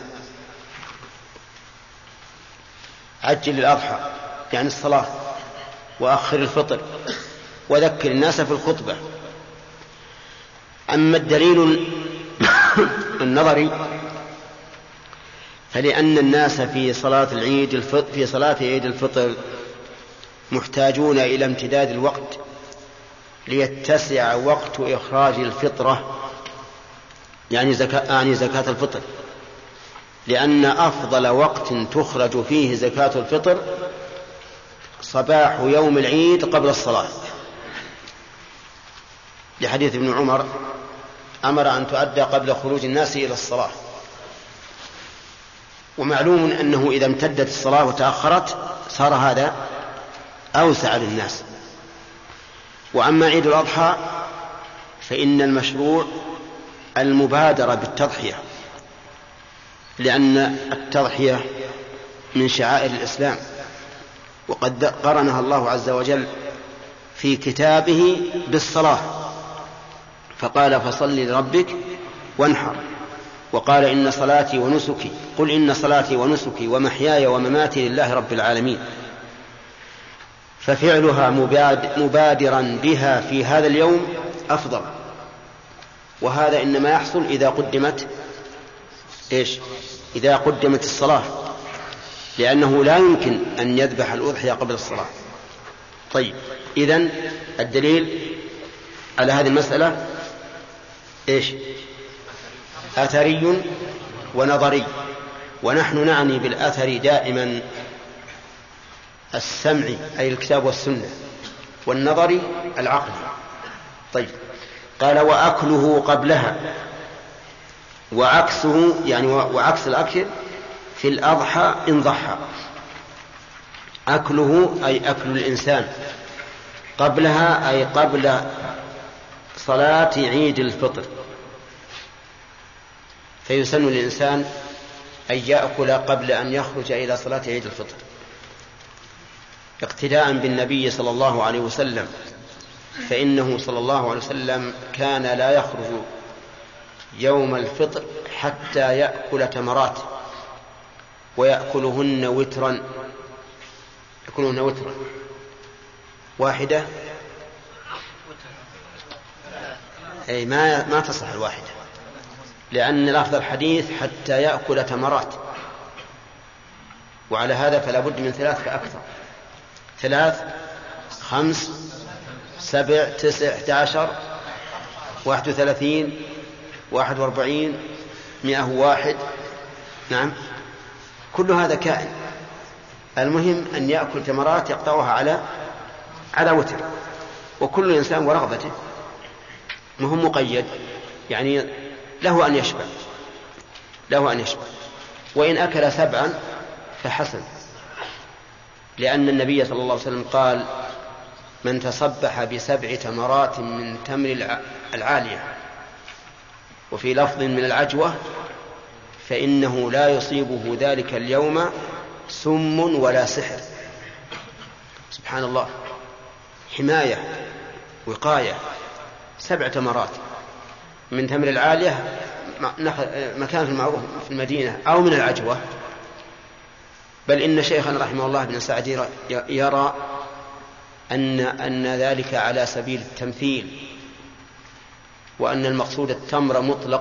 عجل الأضحى يعني الصلاة، وأخر الفطر وذكر الناس في الخطبة. أما الدليل النظري فلأن الناس في صلاة عيد الفطر محتاجون إلى امتداد الوقت ليتسع وقت إخراج الفطرة، يعني زكاة الفطر، لأن أفضل وقت تخرج فيه زكاة الفطر صباح يوم العيد قبل الصلاة، لحديث ابن عمر أمر أن تؤدى قبل خروج الناس إلى الصلاة. ومعلوم أنه إذا امتدت الصلاة وتأخرت صار هذا أوسع للناس. وأما عيد الأضحى فإن المشروع المبادرة بالتضحية، لأن التضحية من شعائر الإسلام، وقد قرنها الله عز وجل في كتابه بالصلاة، فقال فصل لربك وانحر، وقال إن صلاتي ونسكي قل إن صلاتي ونسكي ومحياي ومماتي لله رب العالمين. ففعلها مبادرا بها في هذا اليوم أفضل، وهذا إنما يحصل إذا قدمت إذا قدمت الصلاة، لأنه لا يمكن أن يذبح الأضحية قبل الصلاة. طيب، إذن الدليل على هذه المسألة أثري ونظري، ونحن نعني بالأثر دائما السمعي أي الكتاب والسنة، والنظري العقل. طيب، قال وأكله قبلها، وعكسه يعني وعكس الأكل في الأضحى إن ضحى. أكله أي أكل الإنسان، قبلها أي قبل صلاة عيد الفطر، فيسن الإنسان أن يأكل قبل أن يخرج إلى صلاة عيد الفطر اقتداء بالنبي صلى الله عليه وسلم، فإنه صلى الله عليه وسلم كان لا يخرج يوم الفطر حتى يأكل تمرات ويأكلهن وترا، يأكلهن وترا واحدة، أي ما تصح الواحدة، لأن لفظ الحديث حتى يأكل تمرات، وعلى هذا فلا بد من 3 فأكثر، 3 5 7 9 11 31 41 101. نعم، كل هذا كائن. المهم أن يأكل تمرات يقطعها على وتر، وكل إنسان ورغبته، مهم مقيد، يعني له أن يشبع، وإن أكل 7 فحسن، لأن النبي صلى الله عليه وسلم قال من تصبح ب7 تمرات من تمر العالية، وفي لفظ من العجوة، فإنه لا يصيبه ذلك اليوم سم ولا سحر. سبحان الله، حماية وقاية. 7 تمرات من تمر العالية، مكان المعروف في المدينة أو من العجوة، بل إن شيخنا رحمه الله بن سعدي يرى أن ذلك على سبيل التمثيل، وأن المقصود التمر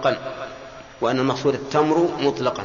مطلقا،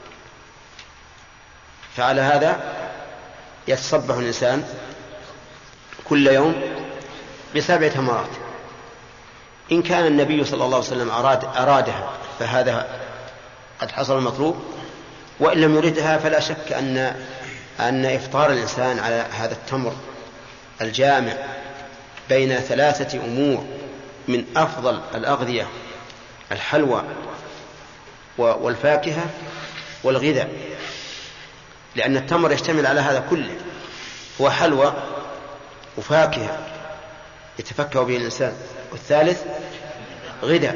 فعلى هذا يتصبح الإنسان كل يوم ب7 تمرات. إن كان النبي صلى الله عليه وسلم أرادها فهذا قد حصل المطلوب، وإن لم يردها فلا شك أن إفطار الإنسان على هذا التمر الجامع بين 3 أمور من أفضل الأغذية، الحلوى والفاكهة والغذاء، لأن التمر يشتمل على هذا كله، هو حلوى وفاكهة يتفكه به الإنسان. والثالث غذاء،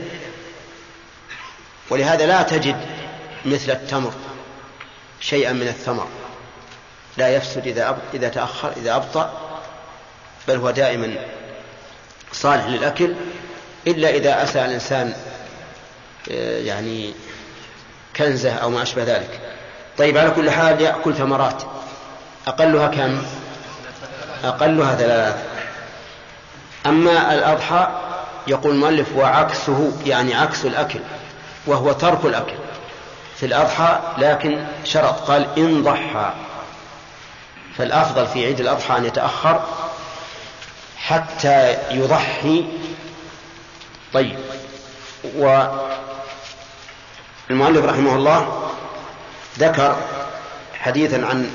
ولهذا لا تجد مثل التمر شيئا من الثمر لا يفسد إذا تأخر، إذا أبطأ، بل هو دائما صالح للأكل، إلا إذا أساء الإنسان يعني كنزه أو ما أشبه ذلك. طيب، على كل حال يأكل ثمرات، أقلها كم؟ أقلها 3. أما الأضحى يقول المؤلف وعكسه، يعني عكس الأكل، وهو ترك الأكل في الأضحى، لكن شرط قال إن ضحى، فالأفضل في عيد الأضحى أن يتأخر حتى يضحي. طيب، والمؤلف رحمه الله ذكر حديثا عن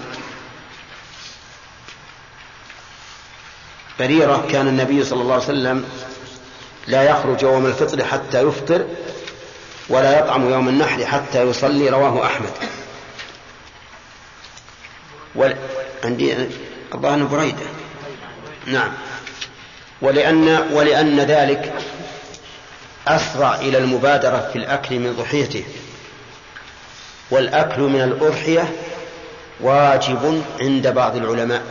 بريرة كان النبي صلى الله عليه وسلم لا يخرج يوم الفطر حتى يفطر ولا يطعم يوم النحر حتى يصلي، رواه أحمد. عندي الظاهر بريدة، نعم. ولأن ذلك أسرع إلى المبادرة في الأكل من ضحيته، والأكل من الأضحية واجب عند بعض العلماء،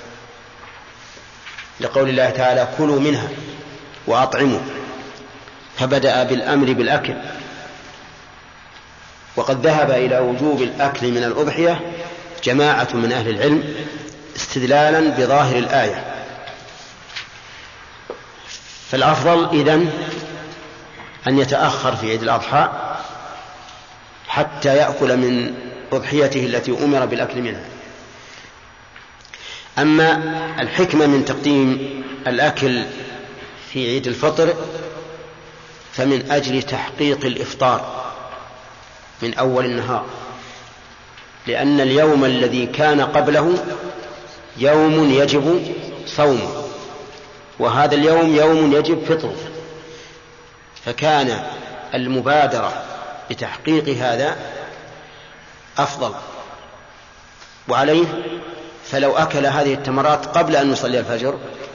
لقول الله تعالى كلوا منها وأطعموا، فبدأ بالأمر بالأكل. وقد ذهب إلى وجوب الأكل من الأضحية جماعة من أهل العلم استدلالا بظاهر الآية. فالأفضل إذن أن يتأخر في عيد الأضحى حتى يأكل من أضحيته التي أمر بالأكل منها. أما الحكمة من تقديم الأكل في عيد الفطر فمن أجل تحقيق الإفطار من أول النهار، لأن اليوم الذي كان قبله يوم يجب صومه، وهذا اليوم يوم يجب فطره، فكان المبادرة بتحقيق هذا أفضل. وعليه فلو أكل هذه التمرات قبل أن يصلي الفجر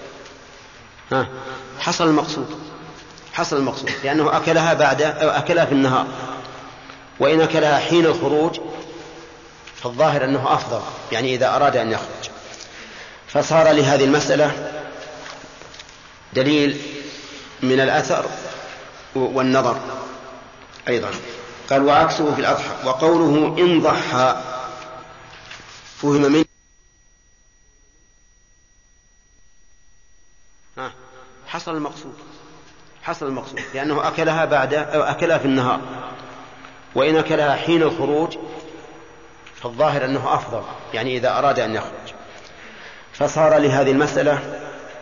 حصل المقصود، لأنه أكلها في النهار، وإن أكلها حين الخروج فالظاهر أنه أفضل، يعني إذا أراد أن يخرج. فصار لهذه المسألة دليل من الأثر والنظر أيضا. قال وعكسه في الأضحى، وقوله إن ضحى فهم منه حصل المقصود لأنه أكلها في النهار، وإن أكلها حين الخروج فالظاهر أنه أفضل، يعني إذا أراد أن يخرج. فصار لهذه المسألة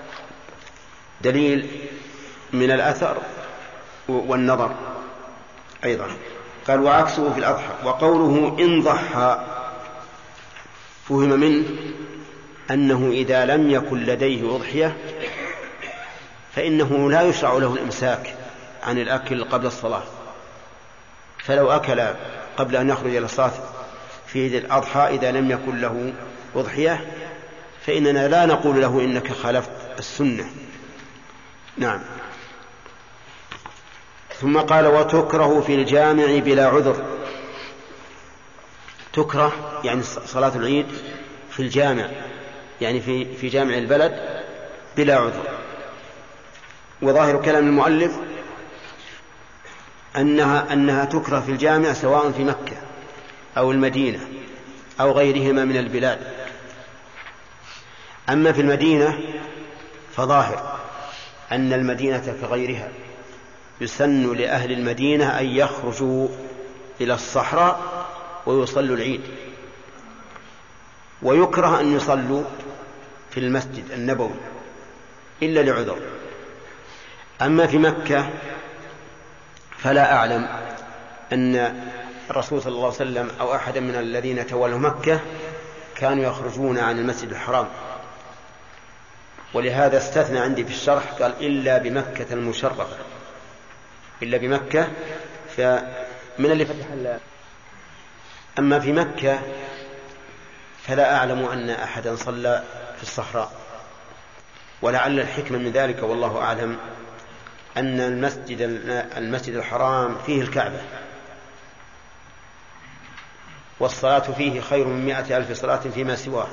دليل من الأثر والنظر أيضا. قال وعكسه في الأضحى، وقوله إن ضحى فهم منه أنه إذا لم يكن لديه أضحية فإنه لا يشرع له الإمساك عن الأكل قبل الصلاة، فلو أكل قبل أن يخرج إلى الصلاة في عيد الأضحى إذا لم يكن له أضحية فإننا لا نقول له إنك خالفت السنة. نعم. ثم قال وتكره في الجامع بلا عذر. تكره يعني صلاة العيد في الجامع، يعني في جامع البلد بلا عذر. وظاهر كلام المؤلف أنها تكره في الجامع سواء في مكة أو المدينة أو غيرهما من البلاد. أما في المدينة فظاهر أن المدينة كغيرها يسن لأهل المدينة أن يخرجوا إلى الصحراء ويصلوا العيد، ويكره أن يصلوا في المسجد النبوي إلا لعذر. أما في مكة فلا أعلم أن الرسول صلى الله عليه وسلم أو أحد من الذين تولوا مكة كانوا يخرجون عن المسجد الحرام، ولهذا استثنى عندي في الشرح قال إلا بمكة المشرفة، إلا بمكة فمن اللي فتح. أما في مكة فلا أعلم أن أحدا صلى في الصحراء، ولعل الحكمة من ذلك والله أعلم أن المسجد الحرام فيه الكعبة، والصلاة فيه خير من 100,000 صلاة فيما سواه،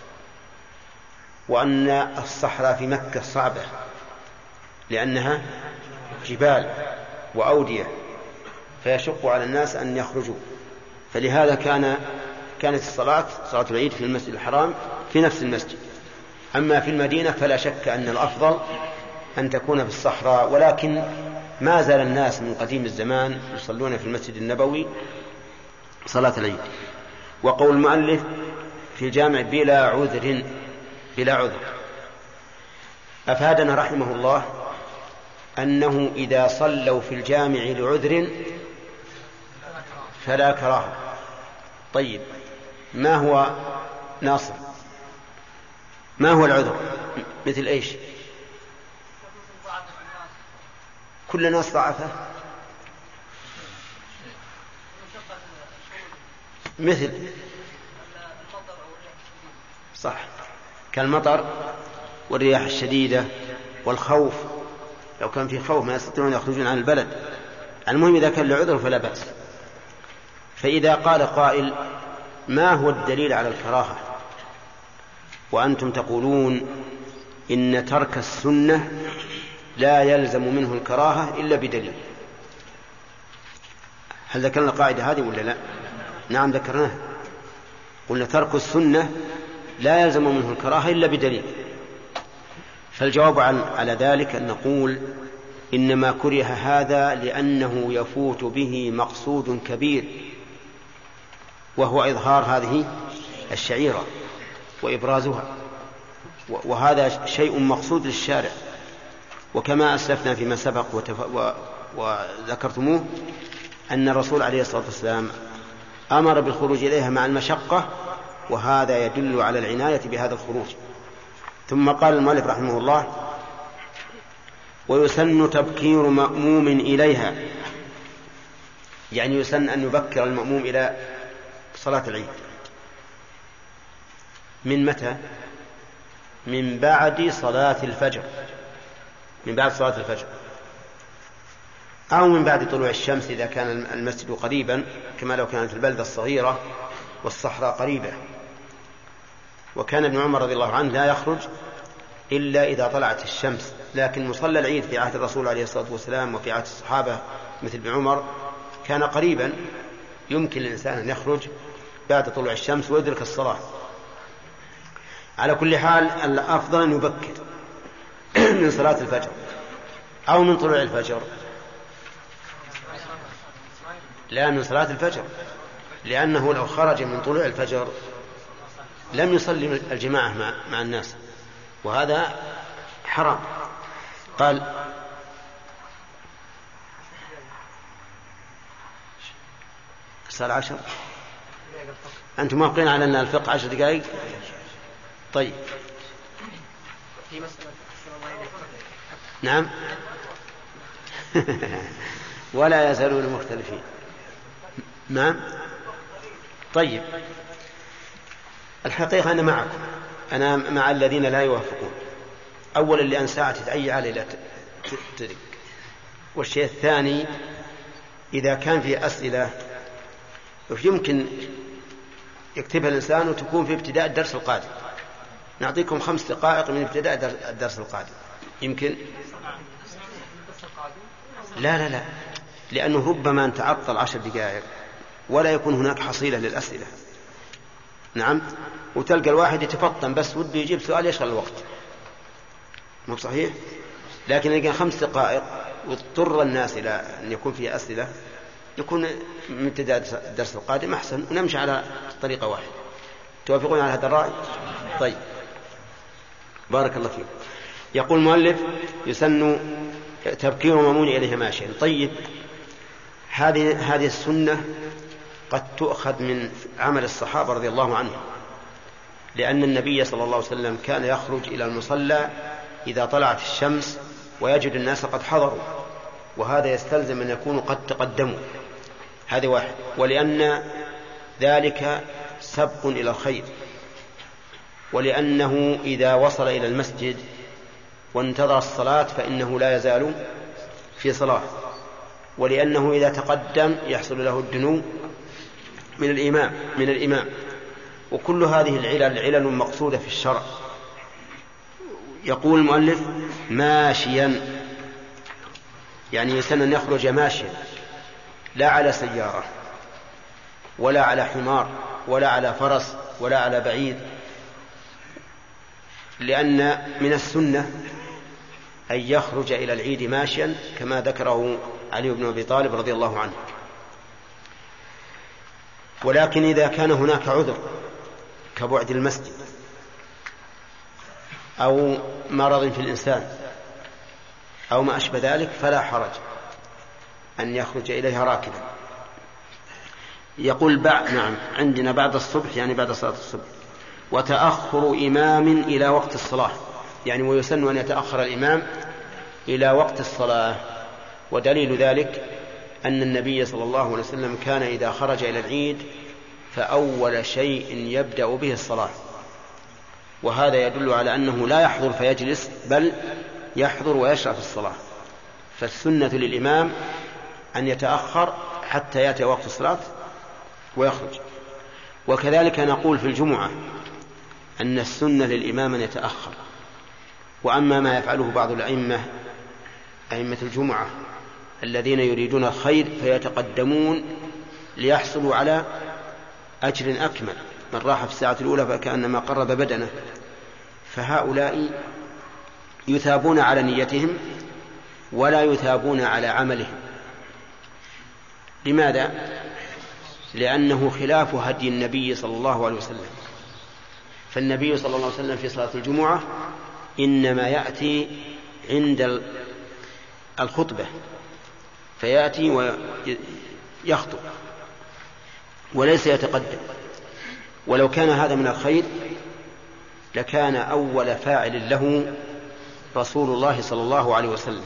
وأن الصحراء في مكة صعبة لأنها جبال وأودية فيشق على الناس أن يخرجوا، فلهذا كانت صلاة العيد في المسجد الحرام في نفس المسجد. أما في المدينة فلا شك أن الأفضل أن تكون في الصحراء، ولكن ما زال الناس من قديم الزمان يصلون في المسجد النبوي صلاة العيد. وقول المؤلف في الجامع بلا عذر أفادنا رحمه الله أنه إذا صلوا في الجامع لعذر فلا كراهة. طيب ما هو ناصر؟ ما هو العذر؟ مثل إيش؟ كل الناس ضعفه، مثل صح كالمطر والرياح الشديدة والخوف، لو كان في خوف ما يستطيعون يخرجون عن البلد. المهم إذا كان لعذر فلا بأس. فإذا قال قائل ما هو الدليل على الكراهة وأنتم تقولون إن ترك السنة لا يلزم منه الكراهة إلا بدليل، هل ذكرنا القاعدة هذه ولا لا؟ نعم ذكرناها، قلنا ترك السنة لا يلزم منه الكراهة إلا بدليل. فالجواب على ذلك أن نقول إنما كره هذا لأنه يفوت به مقصود كبير، وهو إظهار هذه الشعيرة وإبرازها، وهذا شيء مقصود للشارع. وكما أسلفنا فيما سبق وذكرتموه أن الرسول عليه الصلاة والسلام أمر بالخروج إليها مع المشقة، وهذا يدل على العناية بهذا الخروج. ثم قال المؤلف رحمه الله ويسن تبكير مأموم إليها، يعني يسن أن يبكر المأموم إلى صلاة العيد. من متى؟ من بعد صلاة الفجر، من بعد صلاة الفجر، أو من بعد طلوع الشمس إذا كان المسجد قريبا، كما لو كانت البلدة الصغيرة والصحراء قريبة. وكان ابن عمر رضي الله عنه لا يخرج إلا إذا طلعت الشمس، لكن مصلى العيد في عهد الرسول عليه الصلاة والسلام وفي عهد الصحابة مثل ابن عمر كان قريبا، يمكن للإنسان أن يخرج بعد طلوع الشمس ويدرك الصلاة. على كل حال الأفضل أن يبكر من صلاة الفجر أو من طلوع الفجر، لا من صلاة الفجر، لأنه لو خرج من طلوع الفجر لم يصلي الجماعة مع الناس، وهذا حرام. قال الساعة 10. أنتم موافقين على أن الفقه 10 دقائق؟ طيب نعم ولا يزالون مختلفين. نعم طيب الحقيقة أنا معكم، أنا مع الذين لا يوافقون. أولا لأن ساعة تتعي علي لا تدرك، والشيء الثاني إذا كان في أسئلة يمكن يكتبها الإنسان وتكون في ابتداء الدرس القادم، نعطيكم 5 دقائق من ابتداء الدرس القادم يمكن. لا لأنه ربما نتعطل 10 دقائق ولا يكون هناك حصيلة للأسئلة. نعم، وتلقى الواحد يتفطن بس وده يجيب سؤال يشغل الوقت، مو صحيح؟ لكن إذا كان 5 دقائق واضطر الناس إلى أن يكون فيه أسئلة يكون من ابتداء الدرس القادم أحسن، ونمشي على طريقة واحدة. توافقون على هذا الرأي؟ طيب بارك الله فيكم. يقول المؤلف يسن تبكير مأمون إليها ماشيا. طيب هذه السنة قد تؤخذ من عمل الصحابة رضي الله عنهم، لأن النبي صلى الله عليه وسلم كان يخرج إلى المصلى إذا طلعت الشمس ويجد الناس قد حضروا، وهذا يستلزم أن يكونوا قد تقدموا. هذا واحد. ولأن ذلك سبق إلى الخير، ولأنه إذا وصل إلى المسجد وانتظر الصلاة فإنه لا يزال في صلاة، ولأنه إذا تقدم يحصل له الدنو من الإمام. وكل هذه العلل مقصودة في الشرع. يقول المؤلف ماشيا، يعني يسن أن يخرج ماشيا، لا على سيارة ولا على حمار ولا على فرس ولا على بعيد، لأن من السنة أن يخرج إلى العيد ماشيا كما ذكره علي بن أبي طالب رضي الله عنه. ولكن إذا كان هناك عذر كبعد المسجد أو مرض في الإنسان أو ما أشبه ذلك فلا حرج أن يخرج إليها راكبا. يقول نعم عندنا بعد الصبح، يعني بعد صلاة الصبح. وتأخر إمام إلى وقت الصلاة، يعني ويسن أن يتأخر الإمام إلى وقت الصلاة. ودليل ذلك أن النبي صلى الله عليه وسلم كان إذا خرج إلى العيد فأول شيء يبدأ به الصلاة، وهذا يدل على أنه لا يحضر فيجلس، بل يحضر ويشرع في الصلاة. فالسنة للإمام أن يتأخر حتى يأتي وقت الصلاة ويخرج. وكذلك نقول في الجمعة أن السنة للإمام أن يتأخر. وأما ما يفعله بعض أئمة الجمعة الذين يريدون الخير فيتقدمون ليحصلوا على أجر أكمل، من راح في الساعة الأولى فكأنما قرب بدنه، فهؤلاء يثابون على نيتهم ولا يثابون على عملهم. لماذا؟ لأنه خلاف هدي النبي صلى الله عليه وسلم. فالنبي صلى الله عليه وسلم في صلاة الجمعة إنما يأتي عند الخطبة فيأتي ويخطب وليس يتقدم. ولو كان هذا من الخير لكان أول فاعل له رسول الله صلى الله عليه وسلم.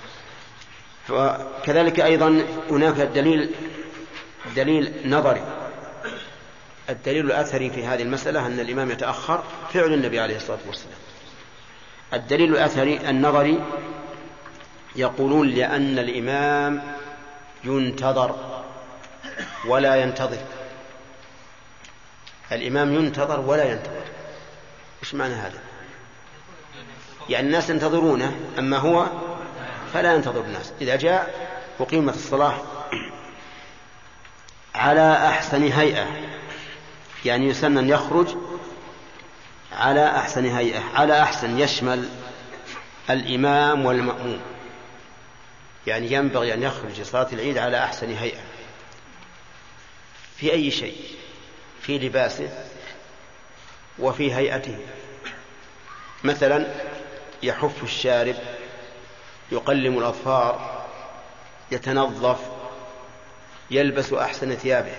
وكذلك أيضا هناك دليل نظري. الدليل الأثري في هذه المسألة أن الإمام يتأخر فعل النبي عليه الصلاة والسلام. الدليل الأثري النظري يقولون لأن الإمام ينتظر ولا ينتظر. الإمام ينتظر ولا ينتظر. إيش معنى هذا؟ يعني الناس ينتظرونه أما هو فلا ينتظر الناس. إذا جاء وقيمت الصلاة على أحسن هيئة، يعني يسن أن يخرج على أحسن هيئة. على أحسن يشمل الإمام والمأموم، يعني ينبغي أن يخرج صلاة العيد على أحسن هيئة في أي شيء، في لباسه وفي هيئته. مثلا يحف الشارب، يقلم الأظفار، يتنظف، يلبس أحسن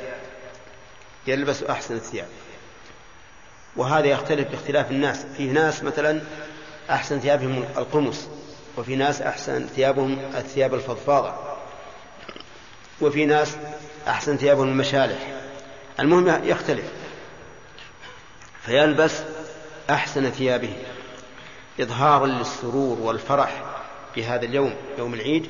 ثيابه. وهذا يختلف باختلاف الناس. في ناس مثلا أحسن ثيابهم القمص، وفي ناس أحسن ثيابهم الثياب الفضفاضة، وفي ناس أحسن ثيابهم المشالح. المهم يختلف، فيلبس أحسن ثيابه إظهارا للسرور والفرح بهذا اليوم، يوم العيد،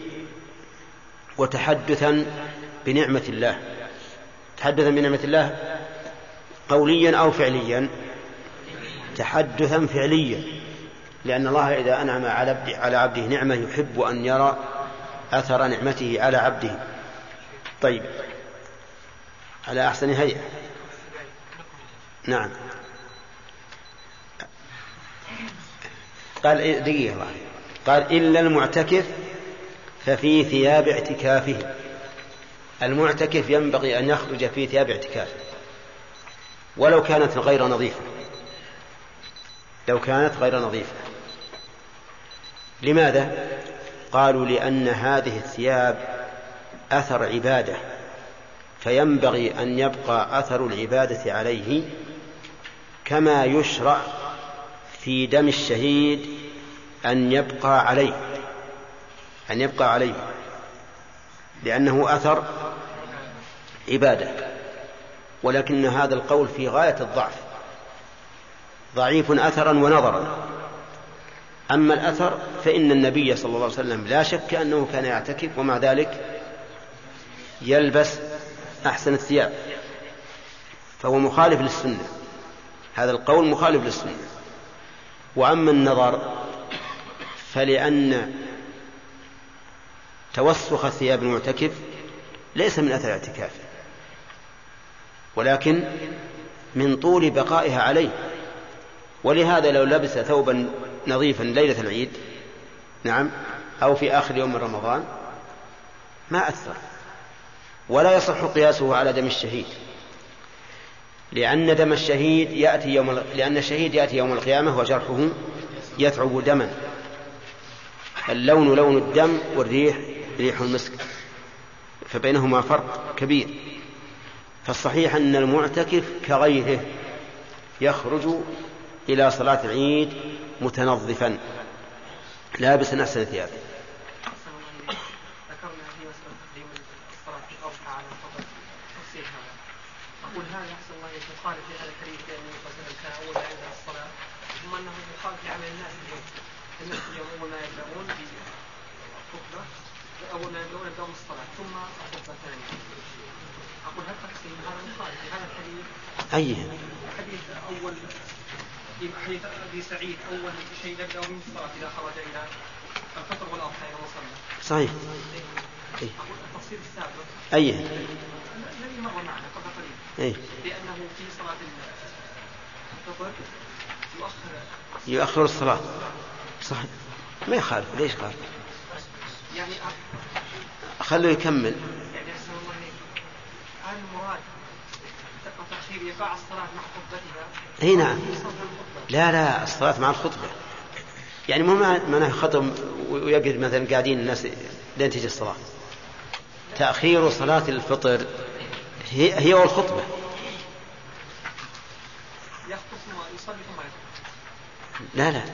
وتحدثا بنعمة الله. تحدثا بنعمة الله قوليا أو فعليا؟ تحدثا فعليا، لأن الله إذا أنعم على عبده نعمة يحب أن يرى أثر نعمته على عبده. طيب، على أحسن هيئة. نعم. قال دقيقة، قال إلا المعتكف ففي ثياب اعتكافه. المعتكف ينبغي أن يخرج في ثياب اعتكافه ولو كانت غير نظيفة، لماذا؟ قالوا لأن هذه الثياب أثر عبادة، فينبغي أن يبقى أثر العبادة عليه، كما يشرع في دم الشهيد أن يبقى عليه لأنه أثر عبادة. ولكن هذا القول في غاية الضعف، ضعيف أثرا ونظرا. أما الأثر فإن النبي صلى الله عليه وسلم لا شك أنه كان يعتكف ومع ذلك يلبس أحسن الثياب، فهو مخالف للسنة، هذا القول مخالف للسنة. وأما النظر فلأن توسخ ثياب المعتكف ليس من أثر اعتكافه، ولكن من طول بقائها عليه، ولهذا لو لبس ثوبا نظيفا ليلة العيد نعم أو في آخر يوم من رمضان ما أثر، ولا يصح قياسه على دم الشهيد، لأن دم الشهيد لأن الشهيد يأتي يوم القيامة وجرحه يثعب دما، اللون لون الدم والريح ريح المسك، فبينهما فرق كبير. فالصحيح أن المعتكف كغيره يخرج إلى صلاة العيد متنظفا لابسا أحسن ثيابه. ذكرنا في مسألة تقديم الصلاة في الأضحى على الفطر تفصيل هذا. أقول هذا أحسن الله يخالف لهذا الحديث لأنه مثلا كان أول ما يبدأ الصلاة ثم أنه يخالف لعمل الناس اليوم. الناس اليوم أول ما يبدأون بالخطبة أول ما يبدأون يبدأون الصلاة ثم الخطبة ثانية. أقول هل تقسيم هذا مخالف لهذا الحديث؟ أي حديث أول حديث أبي سعيد أول شيء يبدأ من الصلاة إذا خرج إلى الفطر والأضحى إذا وصلنا. صحيح. أقول التفصيل السابق. أي. الذي مر معنا قبل قليل. لأنه في صلاة الفطر يؤخر الصلاة. صحيح. ما يخالف، ليش قال؟ يعني خلوا يكمل. يعني أحسن الله هل المراد تأخير يقع الصلاة مع خطبتها؟ اي نعم. لا الصلاة مع الخطبة، يعني مو معناه خطب ويقعد مثلا قاعدين الناس لين تجي الصلاة. تأخير صلاة الفطر هي والخطبة. يصلي ثم لا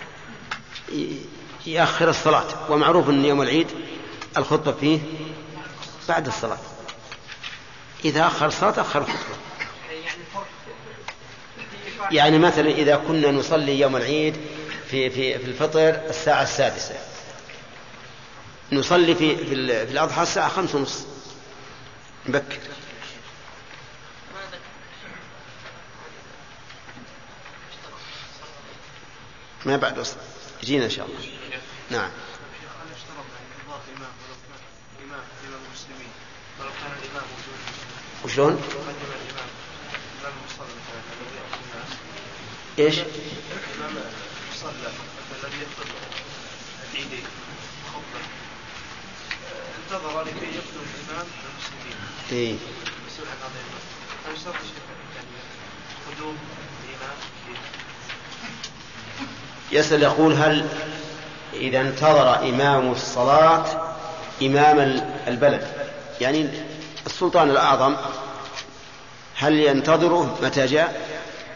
يأخر الصلاة، ومعروف أن يوم العيد الخطبة فيه بعد الصلاة، إذا أخر الصلاة أخر الخطبة. يعني مثلا إذا كنا نصلي يوم العيد في الفطر الساعة 6، نصلي في الأضحى الساعة 5:30 نبكر. ما بعد وصل يجينا إن شاء الله. نعم. وشلون؟ ايش؟ انتظر لكي يقدم الإمام المسلمين. إيه. قدوم الإمام. يسأل يقول هل إذا انتظر إمام الصلاة إمام البلد يعني السلطان الأعظم هل ينتظره متى جاء؟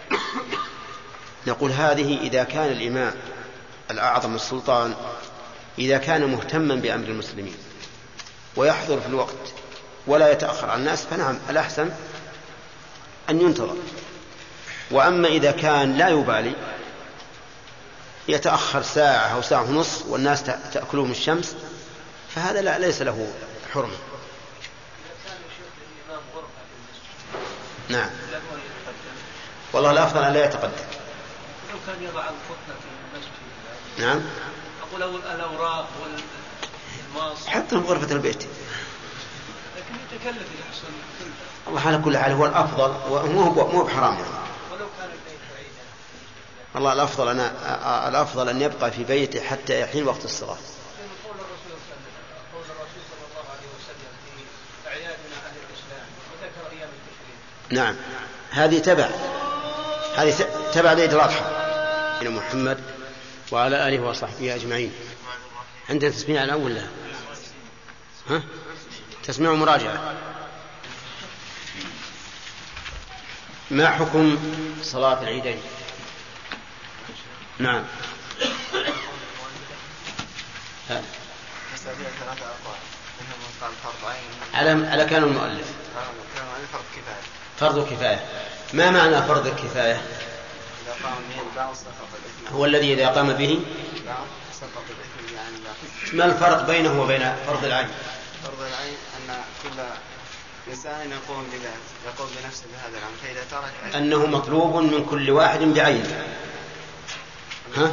نقول هذه إذا كان الإمام الأعظم السلطان إذا كان مهتما بأمر المسلمين ويحضر في الوقت ولا يتأخر عن الناس فنعم الأحسن أن ينتظر. وأما إذا كان لا يبالي يتأخر ساعة أو ساعة ونصف والناس تأكلهم الشمس فهذا لا ليس له حرمة. نعم والله الأفضل أن لا يتقدم. لو كان يضع الخطة في المسجد. نعم أقول الأوراق والماس حتى في غرفة البيت. لكن يتكلف إذا حصل الله على كل حال هو الأفضل ومو بحرام يعني. ولو كان البيت بعيدا. والله الأفضل أن يبقى في بيته حتى يحين وقت الصلاة. قول الرسول صلى الله عليه وسلم في أعيادنا أهل الإسلام وذكر أيام التشريق. نعم هذه تبع لعيد الأضحى إلى محمد وعلى آله وصحبه أجمعين. عندنا تسميع الأول لا ها تسميع مراجعة. ما حكم صلاة العيدين؟ نعم على كان المؤلف فرض كفاية. ما معنى فرض الكفاية؟ إذا إذا قام به البعض سقط الإثم. هو الذي إذا قام به سقط الإثم يعني ما الفرق بينه وبين فرض العين؟ فرض العين أن كل إنسان يقوم بنفسه بهذا العمل، فإذا ترك أنه مطلوب من كل واحد بعينه. ها؟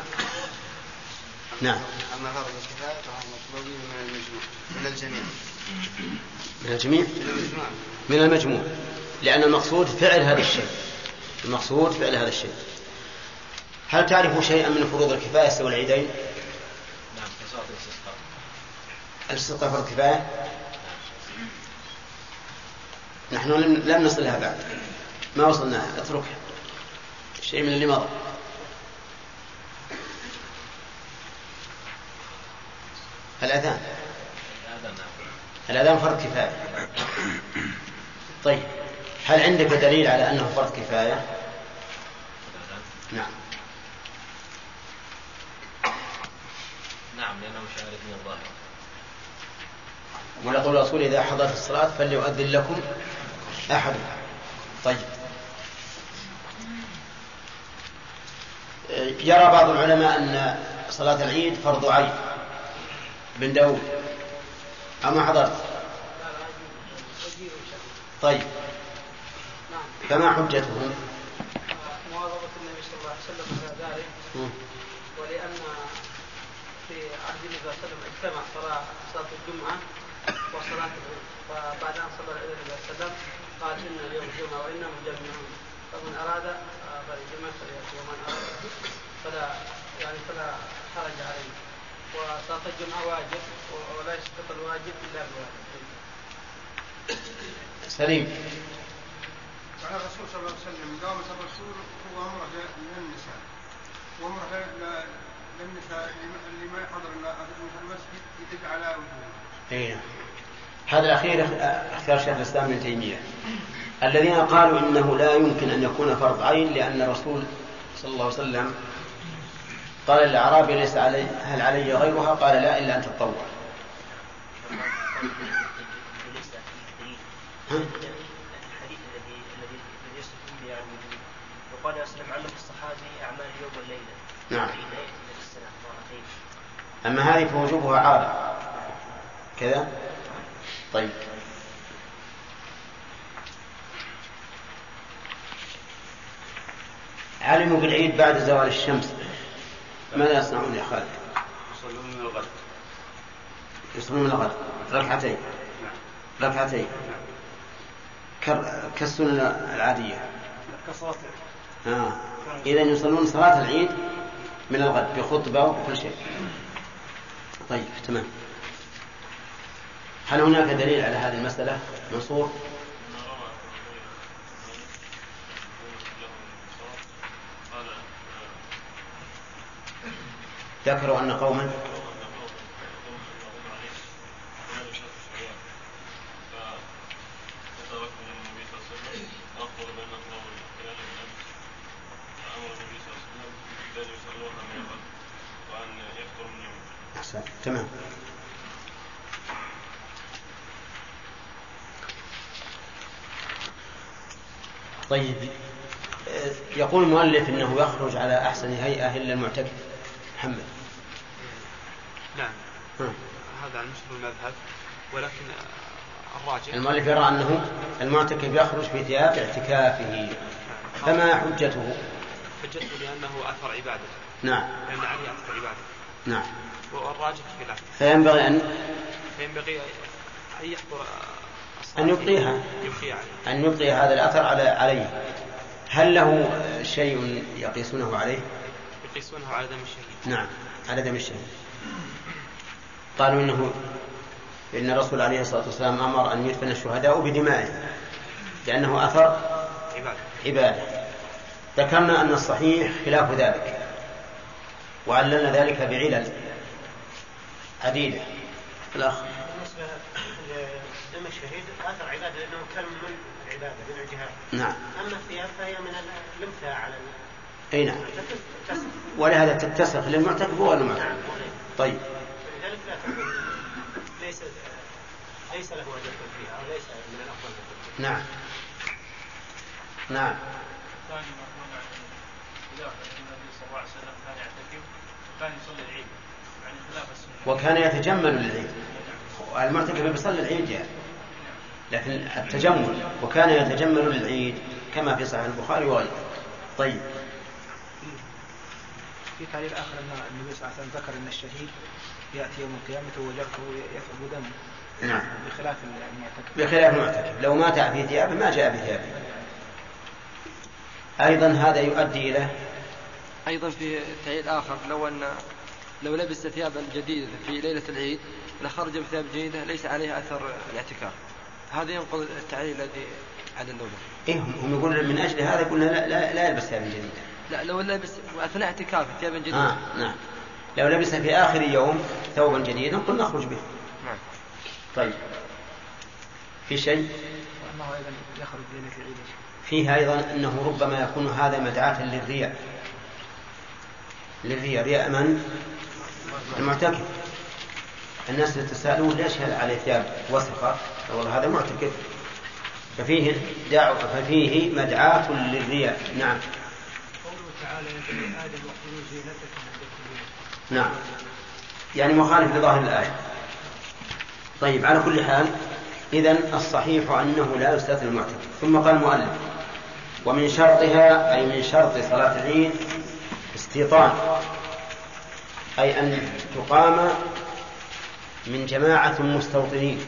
نعم. أما فرض الكفاية فهو مطلوب من الجميع. من الجميع؟ من المجموع، لأن المقصود فعل هذا الشيء. المقصود فعل هذا الشيء. هل تعرفوا شيئا من فروض الكفاية سوى العيدين؟ نعم. صلاة الاستسقاء. الاستسقاء فرض كفاية؟ نحن لم نصل لها بعد، ما وصلناها، اتركها، شيء من اللي مضى. الأذان فرض كفاية. طيب هل عندك دليل على أنه فرض كفاية؟ نعم. نعم لأنه شعار من الظاهر. ولقول الرسول إذا حضرت الصلاة فليؤذن لكم أحدكم. طيب يرى بعض العلماء أن صلاة العيد فرض عين. بن داود أما حضرت؟ طيب فما حجتهم؟ مواظبة النبي صلى الله عليه وسلم على ذلك، ولأن في عهد النبي صلى الله عليه وسلم اجتمع صلاة الجمعة وصلاة العيد، فبعد أن صلى النبي صلى الله عليه وسلم قال إن اليوم جمعة وإنا مجمعون، فمن أراد فليجمع فليأتي ومن أراد فلا حرج عليه. وصلاة الجمعة واجب ولا يسقط الواجب إلا بواجب. سليم. قال الرسول صلى الله عليه وسلم قامت الرسول هو أمره للنساء وأمره للنساء اللي ما يحضر المسجد يدق على وجوههم. هذا الأخير اختيار شيخ الإسلام ابن تيمية. الذين قالوا إنه لا يمكن أن يكون فرض عين لأن الرسول صلى الله عليه وسلم قال للأعرابي ليس هل علي غيرها؟ قال لا إلا أن تتطوع. الحديث الذي يستفيد يعني وقال أسلم علم الصحابي أعمال اليوم والليلة. نعم. في بداية السنة مرتين. أما هذه فوجوبها عارض كذا. طيب علموا بالعيد بعد زوال الشمس ماذا يصنعون يا خالد؟ يصلون من الغد. يصلون من الغد ركعتين. ركعتين كالسنة العادية. إذن يصلون صلاة العيد من الغد بخطبة وكل شيء. طيب تمام. هل هناك دليل على هذه المسألة منصور؟ ذكروا أن قوما تمام. طيب يقول المؤلف إنه يخرج على أحسن هيئة إلا المعتكف. محمد. نعم. هذا عن مشهور المذهب، ولكن الراجح المؤلف يرى أنه المعتكف يخرج في ثياب اعتكافه. فما حجته؟ حجته لأنه أثر عبادة. نعم. لأن عليه أثر عبادة. نعم. والراجح خلاف. فينبغي أن يحضر أن يبقيها. أن يبقي هذا الأثر عليه. هل له شيء يقيسونه عليه؟ يقيسونه على دم الشهيد. نعم على دم الشهيد. قالوا إن الرسول عليه الصلاة والسلام أمر أن يدفن الشهداء بدمائهم لأنه أثر عبادة. ذكرنا أن الصحيح خلاف ذلك وعللنا ذلك بعلل عديدة. الأخ بالنسبة لدم الشهيد أثر عبادة لأنه كان من العبادة من الجهاد. نعم. أما الثياب فهي من الامتاع على أي نعم. ولهذا تتسخ للمعتكف وغير المعتكف. طيب. لذلك لا تكون ليس له وجه فيها أو ليس من الأفضل. نعم. نعم. وكان يتجمل للعيد. المعتكف بيصلي العيد يعني، لكن التجمل وكان يتجمل للعيد كما في صحيح البخاري وغيره. طيب، في تعليل آخر أن النبي صلى الله عليه وسلم ذكر أن الشهيد يأتي يوم القيامة ووجهته يثعب دمه. نعم. بخلاف المعتكف. بخلاف المعتكف، لو مات في ثيابه ما جاء بثيابه. أيضا هذا يؤدي إلى أيضا في تعليل آخر، لو لبس ثيابا جديدة في ليلة العيد لخرج بثياب جديدة ليس عليه أثر الاعتكاف. هذا ينقض التعليل الذي على النوبة. إيه، هم يقولون من أجل هذا قلنا لا يلبس ثيابا جديدة. لا، لو لبس أثناء اعتكاف ثيابا جديدة. نعم. لو لبس في آخر يوم ثوبا جديدا قلنا نخرج به. نعم. طيب، في شيء؟ وأنه أيضا يخرج ليلة العيد. فيه أيضا أنه ربما يكون هذا مدعاة للرياء. رياء من؟ المعتكف. الناس يتساءلون ليش هل عليه ثياب وسخة؟ والله هذا معتكف. ففيه مدعاة للرياء. نعم. قوله تعالى يا بني آدم اخذوا زينتكم عند كل يوم. نعم، يعني مخالف لظاهر الآية. طيب، على كل حال إذن الصحيح أنه لا يستثنى المعتكف. ثم قال المؤلف: ومن شرطها، أي من شرط صلاة العيد، استيطان، أي أن تقام من جماعة مستوطنين،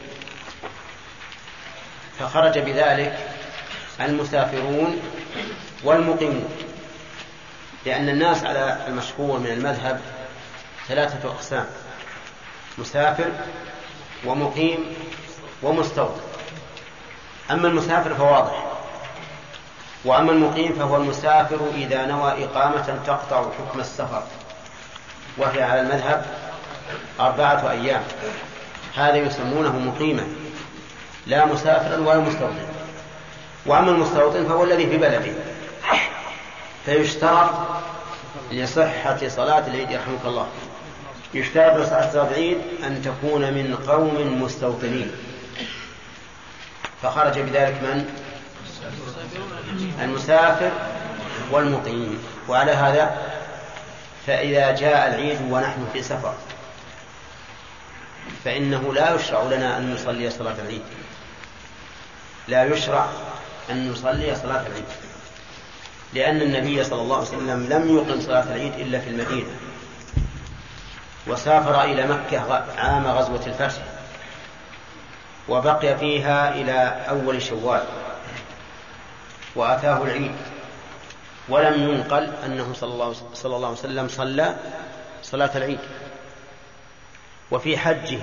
فخرج بذلك المسافرون والمقيمون، لأن الناس على المشهور من المذهب 3 أقسام: مسافر ومقيم ومستوطن. أما المسافر فواضح، وأما المقيم فهو المسافر إذا نوى إقامة تقطع حكم السفر، وهي على المذهب 4 أيام، هذا يسمونه مقيما لا مسافرا ولا مستوطن. وأما المستوطن فهو الذي في بلده، فيشترط لصحة صلاة العيد يرحمك الله، يشترط لصحة صلاة العيد أن تكون من قوم مستوطنين، فخرج بذلك من؟ المسافر والمقيم. وعلى هذا فإذا جاء العيد ونحن في سفر فإنه لا يشرع لنا أن نصلي صلاة العيد، لا يشرع أن نصلي صلاة العيد، لأن النبي صلى الله عليه وسلم لم يقم صلاة العيد إلا في المدينة، وسافر إلى مكة عام غزوة الفتح، وبقي فيها إلى أول شوال، وأتاه العيد، ولم ينقل أنه صلى الله عليه وسلم صلى صلاة العيد. وفي حجه